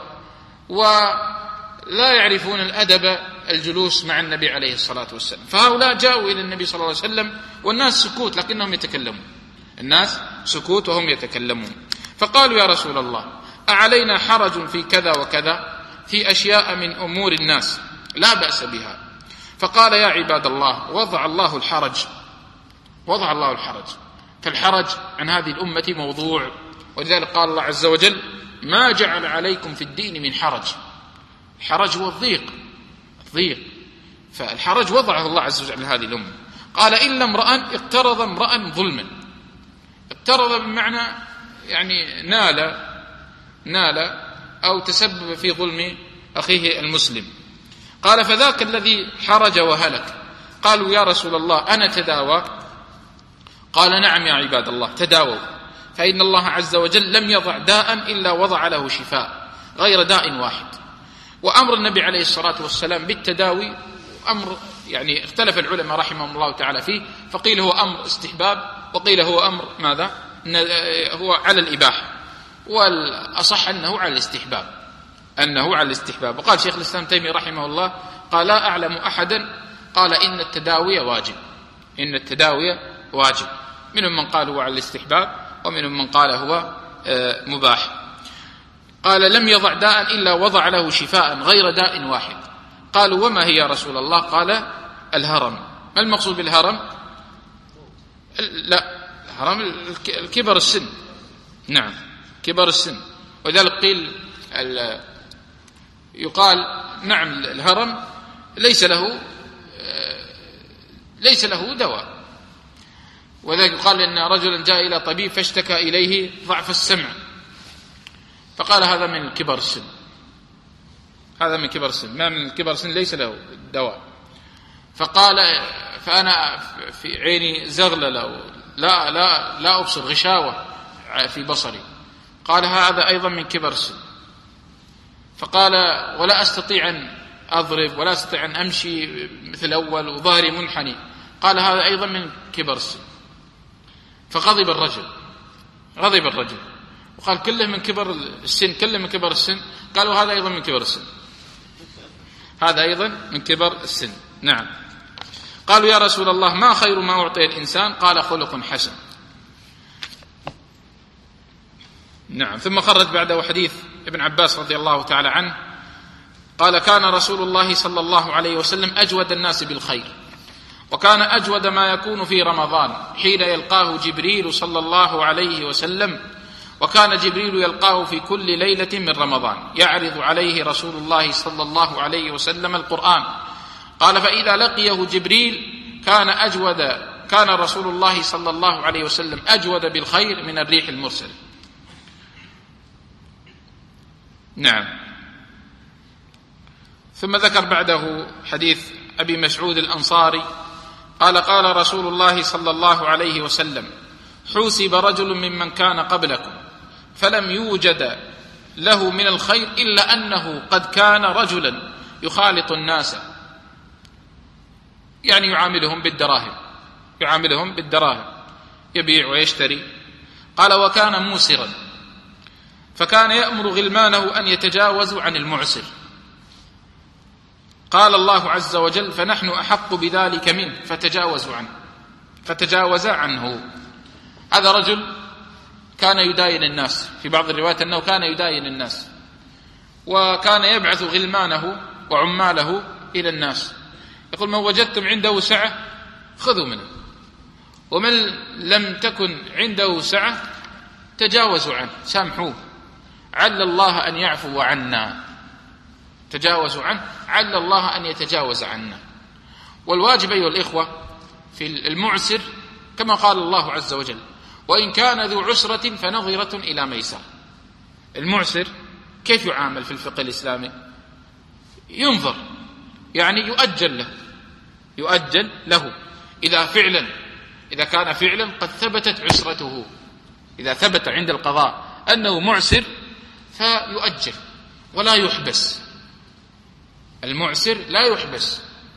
ولا يعرفون الأدب الجلوس مع النبي عليه الصلاة والسلام. فهؤلاء جاءوا إلى النبي صلى الله عليه وسلم والناس سكوت لكنهم يتكلمون، الناس سكوت وهم يتكلمون. فقالوا: يا رسول الله، أعلينا حرج في كذا وكذا، في أشياء من أمور الناس لا بأس بها؟ فقال: يا عباد الله، وضع الله الحرج، وضع الله الحرج. فالحرج عن هذه الأمة موضوع، ولذلك قال الله عز وجل: ما جعل عليكم في الدين من حرج. الحرج هو الضيق، الضيق، فالحرج وضعه الله عز وجل لهذه الأمة. قال: إلا امرأ اقترض امرأ ظلما. اقترض بمعنى يعني نال نال أو تسبب في ظلم أخيه المسلم. قال: فذاك الذي حرج وهلك. قالوا: يا رسول الله، أنا تداوى؟ قال: نعم يا عباد الله، تداووا، فإن الله عز وجل لم يضع داء إلا وضع له شفاء، غير داء واحد. وأمر النبي عليه الصلاة والسلام بالتداوي أمر يعني اختلف العلماء رحمهم الله تعالى فيه، فقيل هو أمر استحباب، وقيل هو أمر ماذا؟ هو على الإباحة، والأصح أنه على الاستحباب، أنه على الاستحباب. وقال شيخ الإسلام تيمية رحمه الله قال: لا أعلم أحدا قال إن التداوي واجب، إن التداوي واجب. منهم من قال هو على الاستحباب، ومنهم من قال هو مباح. قال: لم يضع داء إلا وضع له شفاء، غير داء واحد. قالوا: وما هي يا رسول الله؟ قال: الهرم. ما المقصود بالهرم؟ لا، الهرم الكبر السن، نعم، كبر السن. ولذلك قيل يقال نعم الهرم ليس له ليس له دواء. وذلك يقال إن رجلا جاء إلى طبيب فاشتكى إليه ضعف السمع، فقال: هذا من كبر السن، هذا من كبر السن، ما من كبر السن ليس له دواء. فقال: فأنا في عيني زغللة، لا لا لا أبصر، غشاوة في بصري. قال: هذا أيضا من كبر السن. فقال: ولا أستطيع أن أضرب، ولا أستطيع أن أمشي مثل أول، وظهري منحني. قال: هذا أيضا من كبر السن. فغضب الرجل، غضب الرجل وقال: كله من كبر السن، كله من كبر السن. قالوا: هذا أيضا من كبر السن، هذا أيضا من كبر السن. نعم. قالوا يا رسول الله ما خير ما أعطي الإنسان؟ قال خلق حسن. نعم. ثم خرج بعده حديث ابن عباس رضي الله تعالى عنه قال كان رسول الله صلى الله عليه وسلم أجود الناس بالخير، وكان أجود ما يكون في رمضان حين يلقاه جبريل صلى الله عليه وسلم، وكان جبريل يلقاه في كل ليلة من رمضان يعرض عليه رسول الله صلى الله عليه وسلم القرآن. قال فإذا لقيه جبريل كان أجود كان رسول الله صلى الله عليه وسلم أجود بالخير من الريح المرسل. نعم. ثم ذكر بعده حديث أبي مسعود الأنصاري قال قال رسول الله صلى الله عليه وسلم حوسب رجل ممن كان قبلكم فلم يوجد له من الخير إلا أنه قد كان رجلا يخالط الناس، يعني يعاملهم بالدراهم يعاملهم بالدراهم يبيع ويشتري. قال وكان موسرا فكان يأمر غلمانه أن يتجاوزوا عن المعسر. قال الله عز وجل فنحن أحق بذلك منه فتجاوزوا عنه فتجاوز عنه. هذا رجل كان يداين الناس، في بعض الروايات أنه كان يداين الناس، وكان يبعث غلمانه وعماله إلى الناس يقول من وجدتم عنده سعة خذوا منه، ومن لم تكن عنده سعة تجاوزوا عنه سامحوه، عل الله أن يعفو عنا. تجاوزوا عنه عل الله أن يتجاوز عنا. والواجب أيها الإخوة في المعسر كما قال الله عز وجل وإن كان ذو عسرة فنظرة إلى ميسر. المعسر كيف يعامل في الفقه الإسلامي؟ ينظر، يعني يؤجل له يؤجل له إذا فعلا إذا كان فعلا قد ثبتت عسرته، إذا ثبت عند القضاء أنه معسر فيؤجل ولا يحبس. المعسر لا يحبس.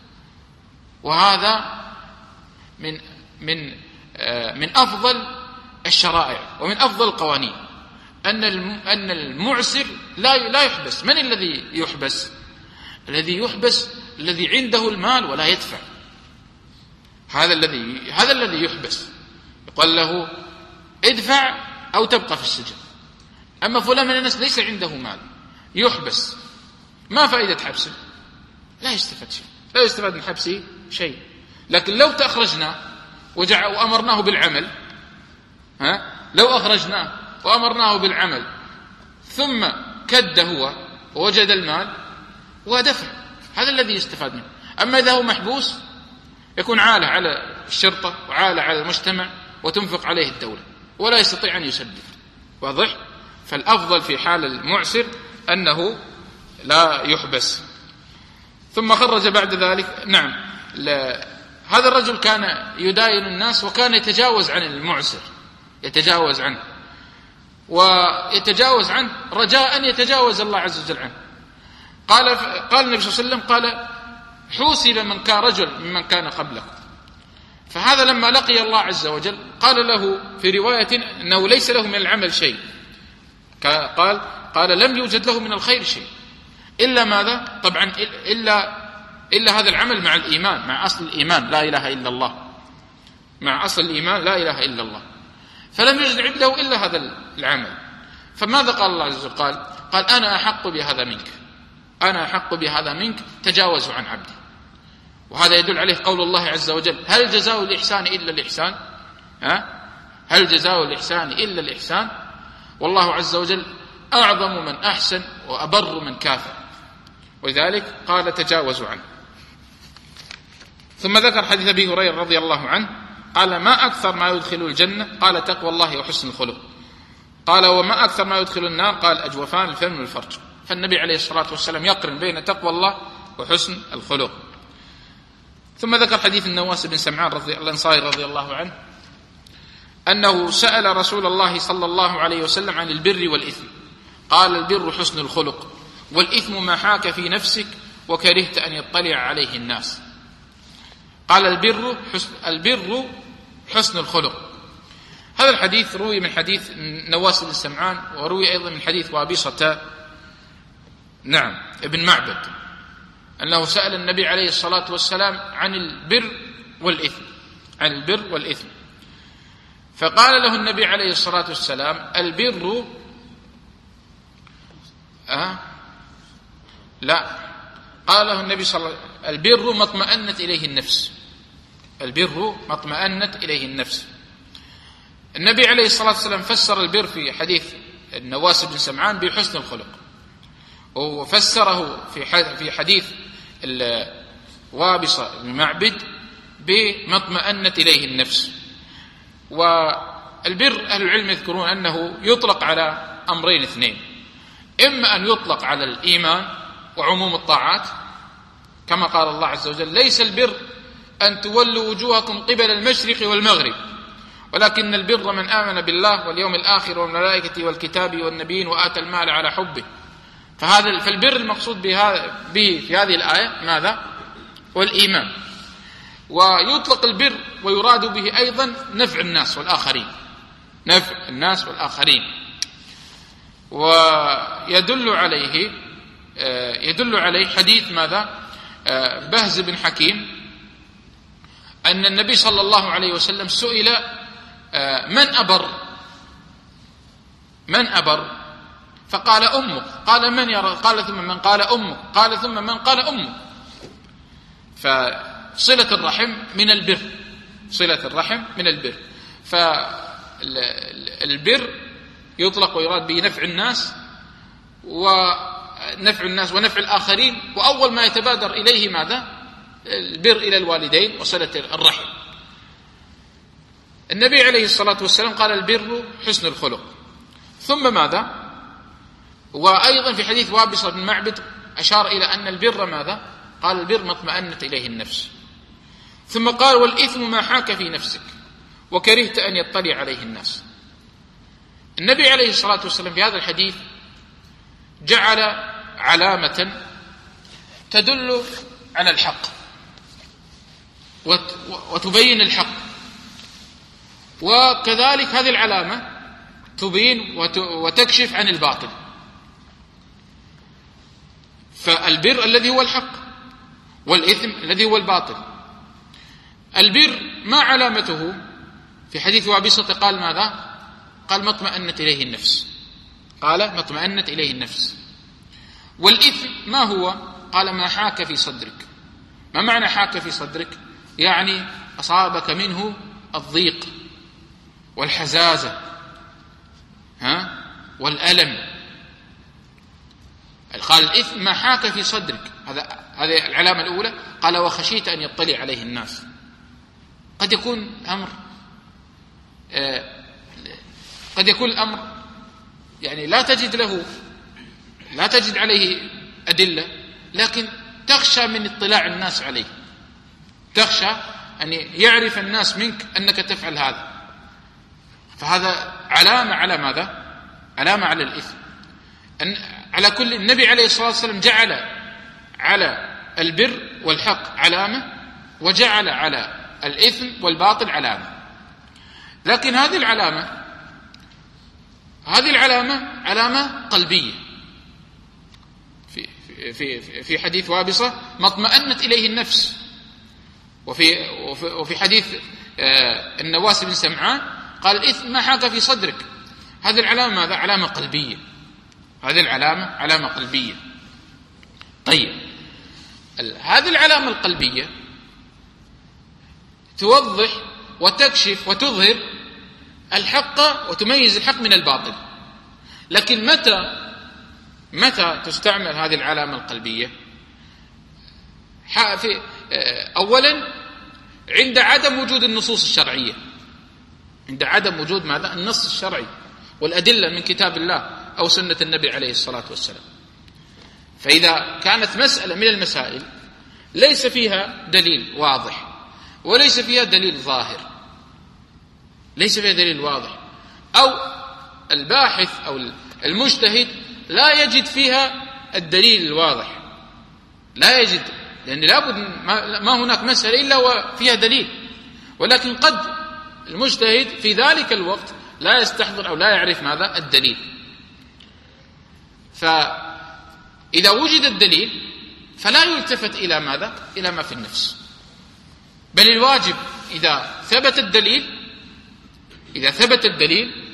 وهذا من من من أفضل الشرائع ومن أفضل القوانين أن أن المعسر لا لا يحبس. من الذي يحبس؟ الذي يحبس الذي عنده المال ولا يدفع، هذا الذي هذا الذي يحبس. يقول له ادفع أو تبقى في السجن. أما فلان من الناس ليس عنده مال يحبس، ما فائدة حبسه؟ لا يستفاد شيء، لا يستفاد من حبسه شيء. لكن لو تأخرجنا وجع وأمرناه بالعمل، ها لو أخرجناه وأمرناه بالعمل ثم كد هو ووجد المال ودفع، هذا الذي يستفاد منه. أما إذا هو محبوس يكون عالة على الشرطة وعالة على المجتمع وتنفق عليه الدولة ولا يستطيع أن يسدد. واضح؟ فالأفضل في حال المعسر أنه لا يحبس. ثم خرج بعد ذلك. نعم. هذا الرجل كان يداين الناس وكان يتجاوز عن المعسر، يتجاوز عنه ويتجاوز عنه رجاء أن يتجاوز الله عز وجل عنه. قال قال النبي صلى الله عليه وسلم قال حوسب من كان رجل ممن كان قبلكم. فهذا لما لقي الله عز وجل قال له في رواية أنه ليس له من العمل شيء، قال قال لم يوجد له من الخير شيء إلا ماذا؟ طبعا إلا إلا هذا العمل مع الإيمان، مع أصل الإيمان لا إله إلا الله، مع أصل الإيمان لا إله إلا الله. فلم يجد عنده إلا هذا العمل. فماذا قال الله عز وجل؟ قال قال أنا أحق بهذا منك، أنا أحق بهذا منك، تجاوزوا عن عبدي. وهذا يدل عليه قول الله عز وجل هل جزاء الإحسان إلا الإحسان؟ ها؟ هل جزاء الإحسان إلا الإحسان؟ والله عز وجل أعظم من أحسن وأبر من كافر، ولذلك قال تجاوزوا عنه. ثم ذكر حديث أبي هريرة رضي الله عنه قال ما أكثر ما يدخل الجنة؟ قال تقوى الله وحسن الخلق. قال وما أكثر ما يدخل النار؟ قال أجوفان الفم والفرج. فالنبي عليه الصلاة والسلام يقرن بين تقوى الله وحسن الخلق. ثم ذكر حديث النواس بن سمعان رضي الأنصاري رضي الله عنه أنه سأل رسول الله صلى الله عليه وسلم عن البر والإثم. قال البر حسن الخلق، والإثم ما حاك في نفسك وكرهت أن يطلع عليه الناس. قال البر حسن, البر حسن الخلق. هذا الحديث روي من حديث نواس بن سمعان، وروي أيضا من حديث وابصة نعم ابن معبد أنه سأل النبي عليه الصلاة والسلام عن البر والإثم، عن البر والإثم، فقال له النبي عليه الصلاة والسلام: البر أه؟ لا، قال له النبي صلى الله عليه وسلم: البر ما اطمأنت إليه النفس، البر ما اطمأنت إليه النفس. النبي عليه الصلاة والسلام فسر البر في حديث النواس بن سمعان بحسن الخلق، وفسره في حديث وابصة بن معبد بما اطمأنت إليه النفس. والبر أهل العلم يذكرون أنه يطلق على أمرين اثنين: إما أن يطلق على الإيمان وعموم الطاعات، كما قال الله عز وجل: ليس البر أن تولوا وجوهكم قبل المشرق والمغرب ولكن البر من آمن بالله واليوم الآخر والملائكة والكتاب والنبيين وآتى المال على حبه. فهذا فالبر المقصود به في هذه الآية ماذا؟ والإيمان. ويطلق البر ويراد به أيضا نفع الناس والآخرين، نفع الناس والآخرين. ويدل عليه يدل عليه حديث ماذا؟ بهز بن حكيم، أن النبي صلى الله عليه وسلم سئل: من أبر؟ من أبر؟ فقال: أمك. قال: من يرى؟ قال: ثم من؟ قال: أمك. قال: ثم من؟ قال: أمك. فصلة الرحم من البر، صلة الرحم من البر. فالبر يطلق ويراد به نفع الناس ونفع الناس ونفع الآخرين، وأول ما يتبادر إليه ماذا؟ البر إلى الوالدين وصلة الرحم. النبي عليه الصلاة والسلام قال: البر حسن الخلق. ثم ماذا؟ وأيضا في حديث وابصة بن معبد أشار إلى أن البر ماذا؟ قال: البر ما اطمأنت إليه النفس. ثم قال: والإثم ما حاك في نفسك وكرهت أن يطلع عليه الناس. النبي عليه الصلاة والسلام في هذا الحديث جعل علامة تدل على الحق وتبين الحق، وكذلك هذه العلامة تبين وتكشف عن الباطل. فالبر الذي هو الحق والإثم الذي هو الباطل. البر ما علامته؟ في حديث وابصة قال ماذا؟ قال: ما اطمأنت إليه النفس، قال: ما اطمأنت إليه النفس. والإثم ما هو؟ قال: ما حاك في صدرك. ما معنى حاك في صدرك؟ يعني أصابك منه الضيق والحزازة ها والألم. قال: الإثم ما حاك في صدرك، هذا هذه العلامة الأولى. قال: وخشيت أن يطلع عليه الناس. قد يكون أمر آه قد يكون الأمر يعني لا تجد له لا تجد عليه أدلة، لكن تخشى من اطلاع الناس عليه، تخشى أن يعرف الناس منك أنك تفعل هذا. فهذا علامة على ماذا؟ علامة على الإثم. أن على كل النبي عليه الصلاة والسلام جعل على البر والحق علامة، وجعل على الإثم والباطل علامة. لكن هذه العلامة هذه العلامة علامة قلبية. في في في حديث وابصة: ما اطمأنت إليه النفس. وفي وفي حديث النواس بن سمعان قال: الإثم ما حاك في صدرك. هذه العلامة ماذا؟ علامة قلبية. هذه العلامة علامة قلبية. طيب، هذه العلامة القلبية توضح وتكشف وتظهر الحق وتميز الحق من الباطل. لكن متى متى تستعمل هذه العلامة القلبية؟ في أولا عند عدم وجود النصوص الشرعية، عند عدم وجود ماذا؟ النص الشرعي والأدلة من كتاب الله أو سنة النبي عليه الصلاة والسلام. فإذا كانت مسألة من المسائل ليس فيها دليل واضح وليس فيها دليل ظاهر، ليس فيها دليل واضح، أو الباحث أو المجتهد لا يجد فيها الدليل الواضح، لا يجد، لأن لابد ما هناك مسألة إلا وفيها دليل، ولكن قد المجتهد في ذلك الوقت لا يستحضر أو لا يعرف ماذا؟ الدليل. فإذا وجد الدليل فلا يلتفت إلى ماذا؟ إلى ما في النفس، بل الواجب إذا ثبت الدليل إذا ثبت الدليل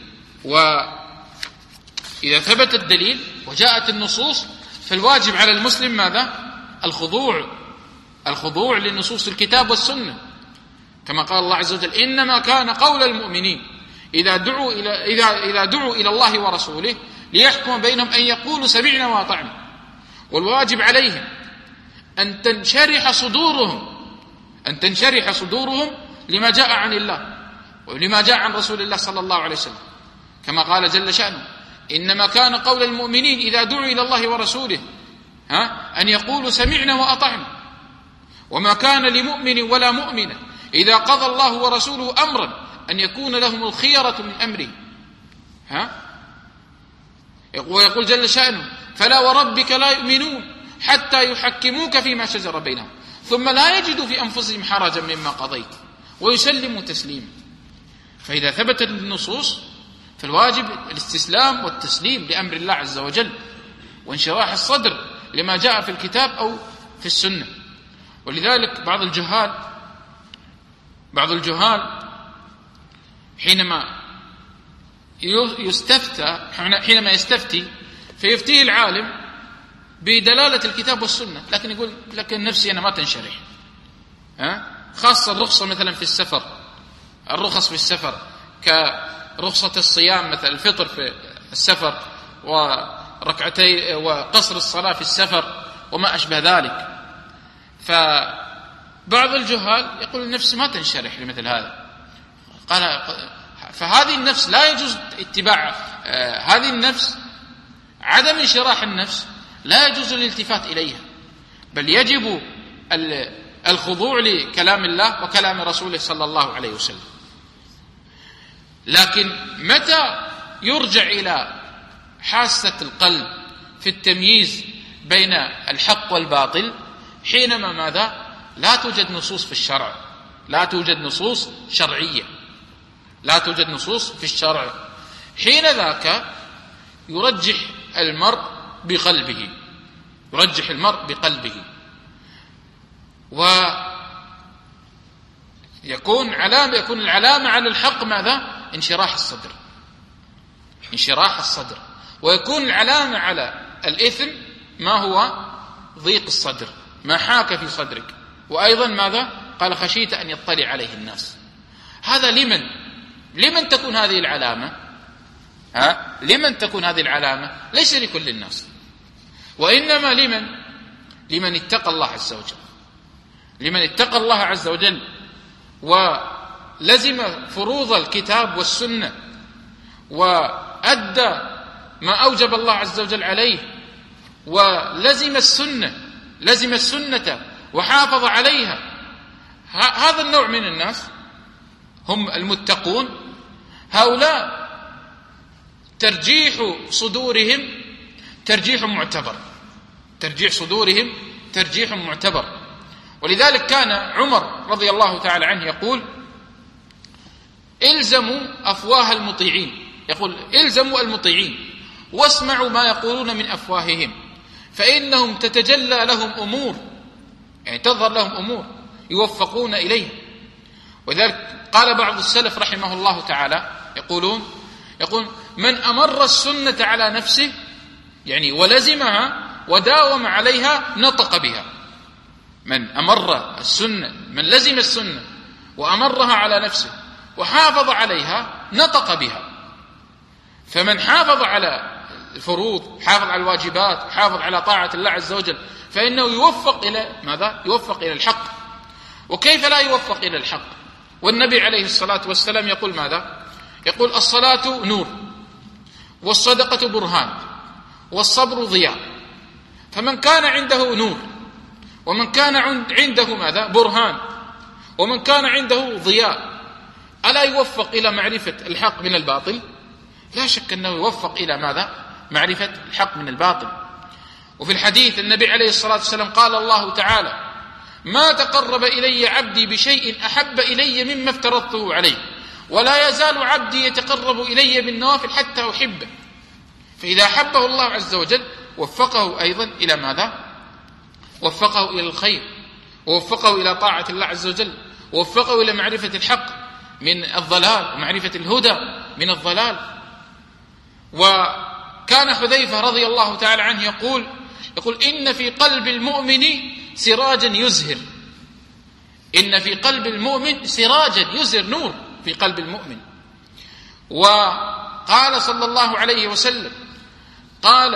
وإذا ثبت الدليل وجاءت النصوص، فالواجب على المسلم ماذا؟ الخضوع الخضوع لنصوص الكتاب والسنة، كما قال الله عز وجل: إنما كان قول المؤمنين إذا دعوا إلى إذا إذا دعوا إلى الله ورسوله ليحكم بينهم أن يقولوا سمعنا وأطعنا. والواجب عليهم أن تنشرح صدورهم أن تنشرح صدورهم لما جاء عن الله ولما جاء عن رسول الله صلى الله عليه وسلم، كما قال جل شأنه: إنما كان قول المؤمنين إذا دعوا إلى الله ورسوله ها أن يقولوا سمعنا وأطعنا، وما كان لمؤمن ولا مؤمنة إذا قضى الله ورسوله أمرا أن يكون لهم الخيرة من أمره. ها ويقول جل شأنه: فلا وربك لا يؤمنون حتى يحكموك فيما شجر بينهم ثم لا يجدوا في أنفسهم حرجا مما قضيت ويسلموا تسليما. فإذا ثبتت النصوص فالواجب الاستسلام والتسليم لأمر الله عز وجل، وانشراح الصدر لما جاء في الكتاب أو في السنة. ولذلك بعض الجهال بعض الجهال حينما يستفتى حينما يستفتي فيفتيه العالم بدلالة الكتاب والسنة، لكن يقول: لكن نفسي أنا ما تنشرح. ها خاصة الرخصة مثلا في السفر، الرخص في السفر كرخصة الصيام مثلا الفطر في السفر، وركعتي وقصر الصلاة في السفر وما أشبه ذلك. فبعض الجهال يقول: النفس ما تنشرح لمثل هذا. قال: فهذه النفس لا يجوز اتباع آه هذه النفس، عدم انشراح النفس لا يجوز الالتفات إليها، بل يجب الخضوع لكلام الله وكلام رسوله صلى الله عليه وسلم. لكن متى يرجع إلى حاسة القلب في التمييز بين الحق والباطل؟ حينما ماذا؟ لا توجد نصوص في الشرع لا توجد نصوص شرعية لا توجد نصوص في الشرع حين ذاك يرجح المرء بقلبه يرجح المرء بقلبه ويكون علامة يكون العلامة على الحق ماذا؟ انشراح الصدر انشراح الصدر ويكون العلامة على الإثم ما هو؟ ضيق الصدر، ما حاك في صدرك. وأيضا ماذا؟ قال: خشيت أن يطلع عليه الناس. هذا لمن؟ لمن تكون هذه العلامة؟ ها؟ لمن تكون هذه العلامة؟ ليس لكل الناس، وإنما لمن؟ لمن اتقى الله عز وجل لمن اتقى الله عز وجل ولزم فروض الكتاب والسنة وأدى ما أوجب الله عز وجل عليه، ولزم السنة لزم السنة وحافظ عليها. هذا النوع من الناس هم المتقون. هؤلاء ترجيح صدورهم ترجيح معتبر ترجيح صدورهم ترجيح معتبر ولذلك كان عمر رضي الله تعالى عنه يقول: الزموا أفواه المطيعين يقول الزموا المطيعين واسمعوا ما يقولون من أفواههم فإنهم تتجلى لهم أمور، يعني تظهر لهم أمور يوفقون إليه. وذلك قال بعض السلف رحمه الله تعالى يقولون يقول من أمر السنة على نفسه، يعني ولزمها وداوم عليها، نطق بها. من أمر السنة من لزم السنة وأمرها على نفسه وحافظ عليها نطق بها. فمن حافظ على الفروض، حافظ على الواجبات، حافظ على طاعة الله عز وجل، فإنه يوفق إلى ماذا؟ يوفق إلى الحق. وكيف لا يوفق إلى الحق؟ والنبي عليه الصلاة والسلام يقول ماذا؟ يقول: الصلاة نور، والصدقة برهان، والصبر ضياء. فمن كان عنده نور، ومن كان عنده ماذا؟ برهان، ومن كان عنده ضياء، ألا يوفق إلى معرفة الحق من الباطل؟ لا شك أنه يوفق إلى ماذا؟ معرفة الحق من الباطل. وفي الحديث النبي عليه الصلاة والسلام قال الله تعالى: ما تقرب إلي عبدي بشيء أحب إلي مما افترضته عليه، ولا يزال عبدي يتقرب إلي بالنوافل حتى أحبه. فإذا أحبه الله عز وجل وفقه أيضا إلى ماذا؟ ووفقه إلى الخير، ووفقه إلى طاعة الله عز وجل، ووفقه إلى معرفة الحق من الضلال ومعرفة الهدى من الضلال. وكان حذيفة رضي الله تعالى عنه يقول يقول إن في قلب المؤمن سراجا يزهر، إن في قلب المؤمن سراجا يزهر، نور في قلب المؤمن. وقال صلى الله عليه وسلم، قال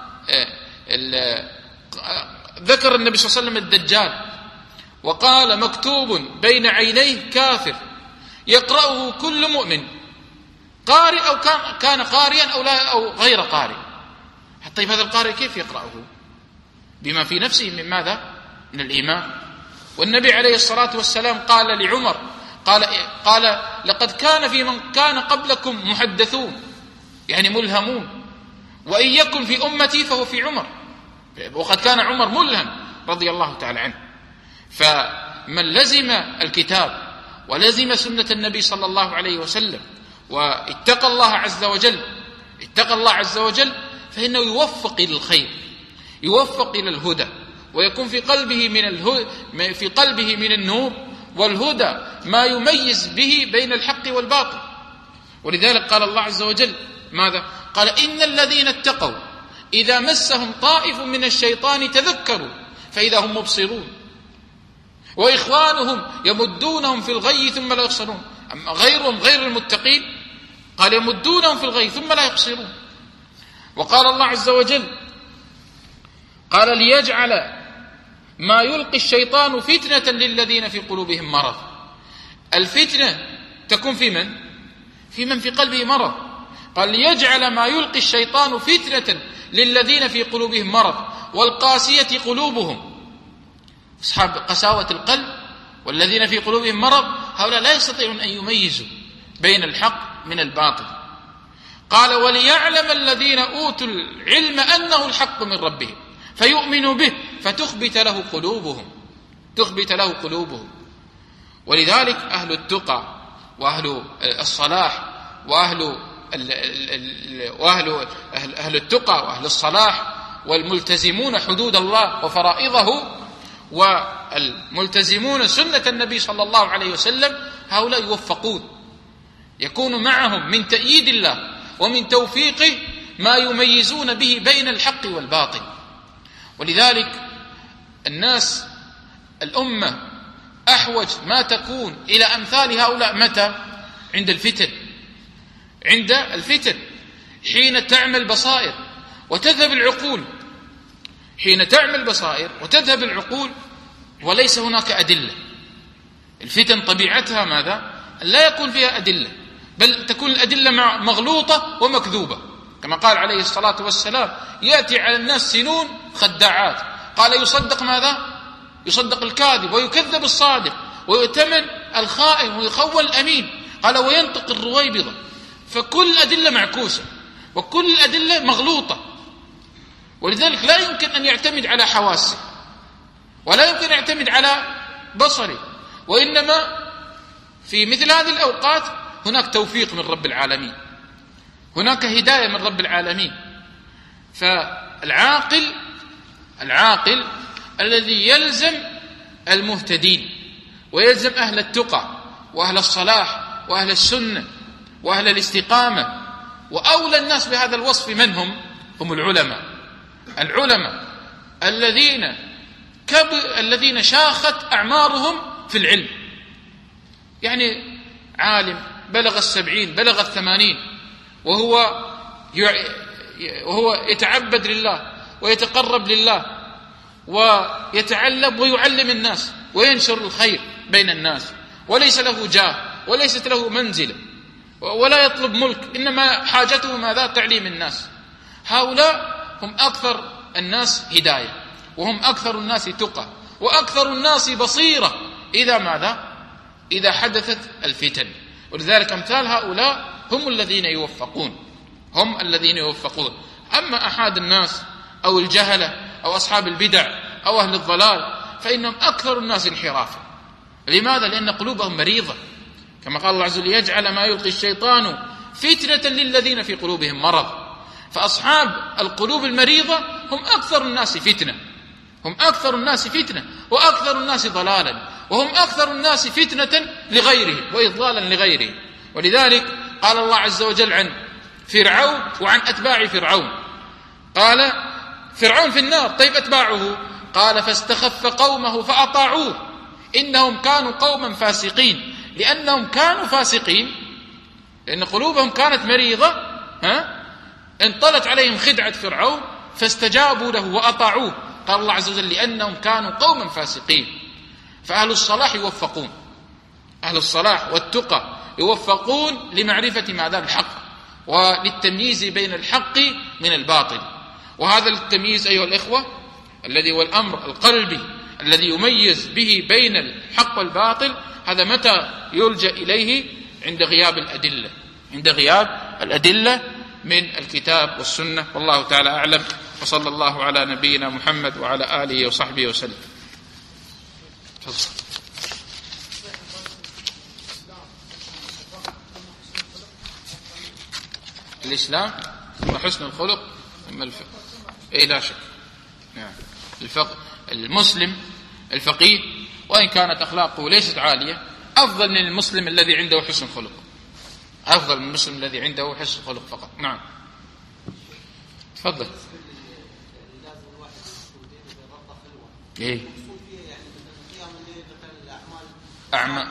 ذكر النبي صلى الله عليه وسلم الدجال وقال مكتوب بين عينيه كافر يقرأه كل مؤمن قارئ أو كان, كان قارئا أو, لا أو غير قارئ. طيب هذا القارئ كيف يقرأه؟ بما في نفسه من ماذا؟ من الإيمان. والنبي عليه الصلاة والسلام قال لعمر قال, قال لقد كان في من كان قبلكم محدثون، يعني ملهمون، وإن يكن في أمتي فهو في عمر. وقد كان عمر ملهم رضي الله تعالى عنه. فمن لزم الكتاب ولزم سنة النبي صلى الله عليه وسلم واتقى الله عز وجل اتقى الله عز وجل فإنه يوفق إلى الخير، يوفق إلى الهدى، ويكون في قلبه من الهدى في قلبه من النور والهدى ما يميز به بين الحق والباطل. ولذلك قال الله عز وجل ماذا؟ قال إن الذين اتقوا إذا مسهم طائف من الشيطان تذكروا فإذا هم مبصرون وإخوانهم يمدونهم في الغي ثم لا يبصرون. أما غيرهم غير المتقين قال يمدونهم في الغي ثم لا يبصرون. وقال الله عز وجل قال ليجعل ما يلقي الشيطان فتنة للذين في قلوبهم مرض. الفتنة تكون في من؟ في من في قلبه مرض. قال ليجعل ما يلقي الشيطان فتنة للذين في قلوبهم مرض والقاسية قلوبهم. أصحاب قساوة القلب والذين في قلوبهم مرض هؤلاء لا يستطيعون أن يميزوا بين الحق من الباطل. قال وليعلم الذين أوتوا العلم أنه الحق من ربهم فيؤمنوا به فتخبت له قلوبهم تخبت له قلوبهم. ولذلك أهل التقى وأهل الصلاح وأهل وأهل أهل التقى وأهل الصلاح والملتزمون حدود الله وفرائضه والملتزمون سنة النبي صلى الله عليه وسلم هؤلاء يوفقون، يكون معهم من تأييد الله ومن توفيقه ما يميزون به بين الحق والباطل. ولذلك الناس الأمة أحوج ما تكون إلى أمثال هؤلاء متى؟ عند الفتن عند الفتن حين تعمل بصائر وتذهب العقول حين تعمل بصائر وتذهب العقول وليس هناك أدلة. الفتن طبيعتها ماذا؟ لا يكون فيها أدلة، بل تكون الأدلة مغلوطة ومكذوبة. كما قال عليه الصلاة والسلام يأتي على الناس سنون خداعات، قال يصدق ماذا؟ يصدق الكاذب ويكذب الصادق ويؤتمن الخائن ويخون الأمين، قال وينطق الرويبضة. فكل الأدلة معكوسة وكل الأدلة مغلوطة. ولذلك لا يمكن أن يعتمد على حواسه ولا يمكن أن يعتمد على بصره، وإنما في مثل هذه الأوقات هناك توفيق من رب العالمين، هناك هداية من رب العالمين. فالعاقل العاقل الذي يلزم المهتدين ويلزم أهل التقى وأهل الصلاح وأهل السنة وأهل الاستقامة. وأولى الناس بهذا الوصف من هم؟ هم العلماء العلماء الذين كب... الذين شاخت أعمارهم في العلم، يعني عالم بلغ السبعين بلغ الثمانين وهو ي... وهو يتعبد لله ويتقرب لله ويتعلم ويعلم الناس وينشر الخير بين الناس، وليس له جاه وليست له منزلة ولا يطلب ملك، إنما حاجته ماذا؟ تعليم الناس. هؤلاء هم أكثر الناس هداية وهم أكثر الناس تقى وأكثر الناس بصيرة إذا ماذا؟ إذا حدثت الفتن. ولذلك أمثال هؤلاء هم الذين يوفقون هم الذين يوفقون. أما أحد الناس أو الجهلة أو أصحاب البدع أو أهل الضلال فإنهم أكثر الناس انحرافا. لماذا؟ لأن قلوبهم مريضة، كما قال الله عز وجل يجعل ما يلقي الشيطان فتنة للذين في قلوبهم مرض. فأصحاب القلوب المريضة هم أكثر الناس فتنة هم أكثر الناس فتنة وأكثر الناس ضلالا، وهم أكثر الناس فتنة لغيرهم وإضلالا لغيرهم. ولذلك قال الله عز وجل عن فرعون وعن أتباع فرعون، قال فرعون في النار، طيب أتباعه؟ قال فاستخف قومه فأطاعوه إنهم كانوا قوما فاسقين. لأنهم كانوا فاسقين، لأن قلوبهم كانت مريضة، ها؟ انطلت عليهم خدعة فرعون فاستجابوا له وأطاعوه. قال الله عز وجل لأنهم كانوا قوما فاسقين. فأهل الصلاح يوفقون، أهل الصلاح والتقى يوفقون لمعرفة ماذا؟ الحق، وللتمييز بين الحق من الباطل. وهذا التمييز أيها الإخوة الذي هو الأمر القلبي الذي يميز به بين الحق والباطل، هذا متى يلجأ إليه؟ عند غياب الأدلة، عند غياب الأدلة من الكتاب والسنة. والله تعالى أعلم، وصلى الله على نبينا محمد وعلى آله وصحبه وسلم. الإسلام وحسن الخلق ثم الفقه. إيه لا شك، نعم. الفقه المسلم الفقيه وإن كانت أخلاقه ليست عالية أفضل من المسلم الذي عنده حسن خلق، أفضل من المسلم الذي عنده حسن خلق فقط. نعم تفضل. إيه أعمال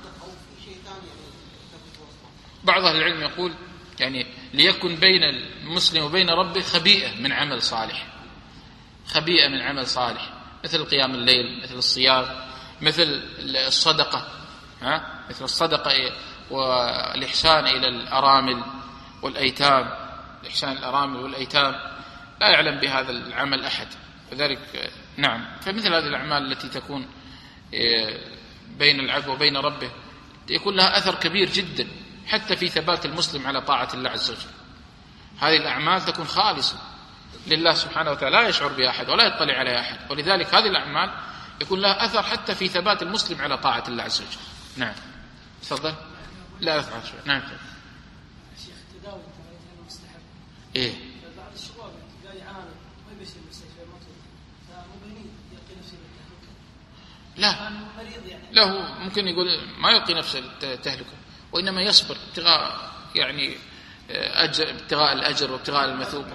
بعض أهل العلم يقول يعني ليكن بين المسلم وبين ربه خبيئة من عمل صالح، خبيئة من عمل صالح، مثل قيام الليل، مثل الصيام، مثل الصدقة، ها؟ مثل الصدقة والإحسان إلى الأرامل والأيتام، الإحسان إلى الأرامل والأيتام لا يعلم بهذا العمل أحد. فذلك نعم، فمثل هذه الأعمال التي تكون بين العبد وبين ربه يكون لها أثر كبير جدا حتى في ثبات المسلم على طاعة الله عز وجل. هذه الأعمال تكون خالصة لله سبحانه وتعالى، لا يشعر بها أحد ولا يطلع عليها أحد، ولذلك هذه الأعمال يكون لها أثر حتى في ثبات المسلم على طاعة الله عز وجل. نعم تفضل. لا أفعل شوي. نعم شيخ التداوي انت مستحب. إيه بعض الشباب قاعد يعاني ما يبي يصير مستشفى مطلوب، فمبينين يلقي نفسه بالتهلكة. لا مريض يعني. لا هو ممكن يقول ما يلقي نفسه بالتهلكة، وإنما يصبر ابتغاء يعني أجر، ابتغاء الأجر وابتغاء المثوبة.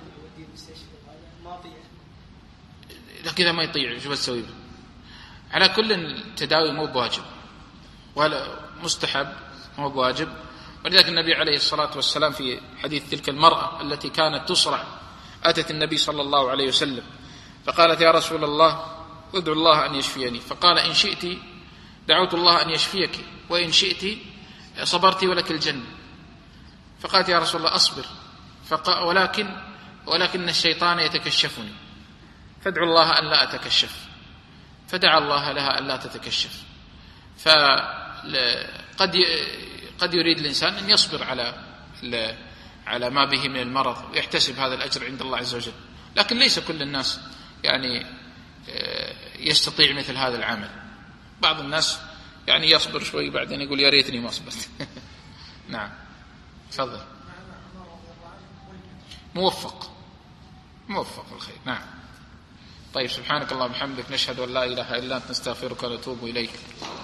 لكن إذا ما يطيع شو بتسوي به؟ على كل التداوي مو بواجب ولا مستحب، مو بواجب. ولذلك النبي عليه الصلاة والسلام في حديث تلك المرأة التي كانت تصرع أتت النبي صلى الله عليه وسلم فقالت يا رسول الله ادعو الله أن يشفيني، فقال إن شئت دعوت الله أن يشفيك وإن شئت صبرت ولك الجنة. فقالت يا رسول الله أصبر، فقال ولكن ولكن الشيطان يتكشفني فادعو الله أن لا أتكشف، فدعا الله لها أن لا تتكشف. فقد قد يريد الإنسان أن يصبر على على ما به من المرض ويحتسب هذا الأجر عند الله عز وجل، لكن ليس كل الناس يعني يستطيع مثل هذا العمل. بعض الناس يعني يصبر شوي بعدين يقول يا ريتني ما صبرت. نعم تفضل. موفق موفق الخير. نعم طيب، سبحانك اللهم وبحمدك نشهد أن لا إله إلا أنت نستغفرك ونتوب إليك.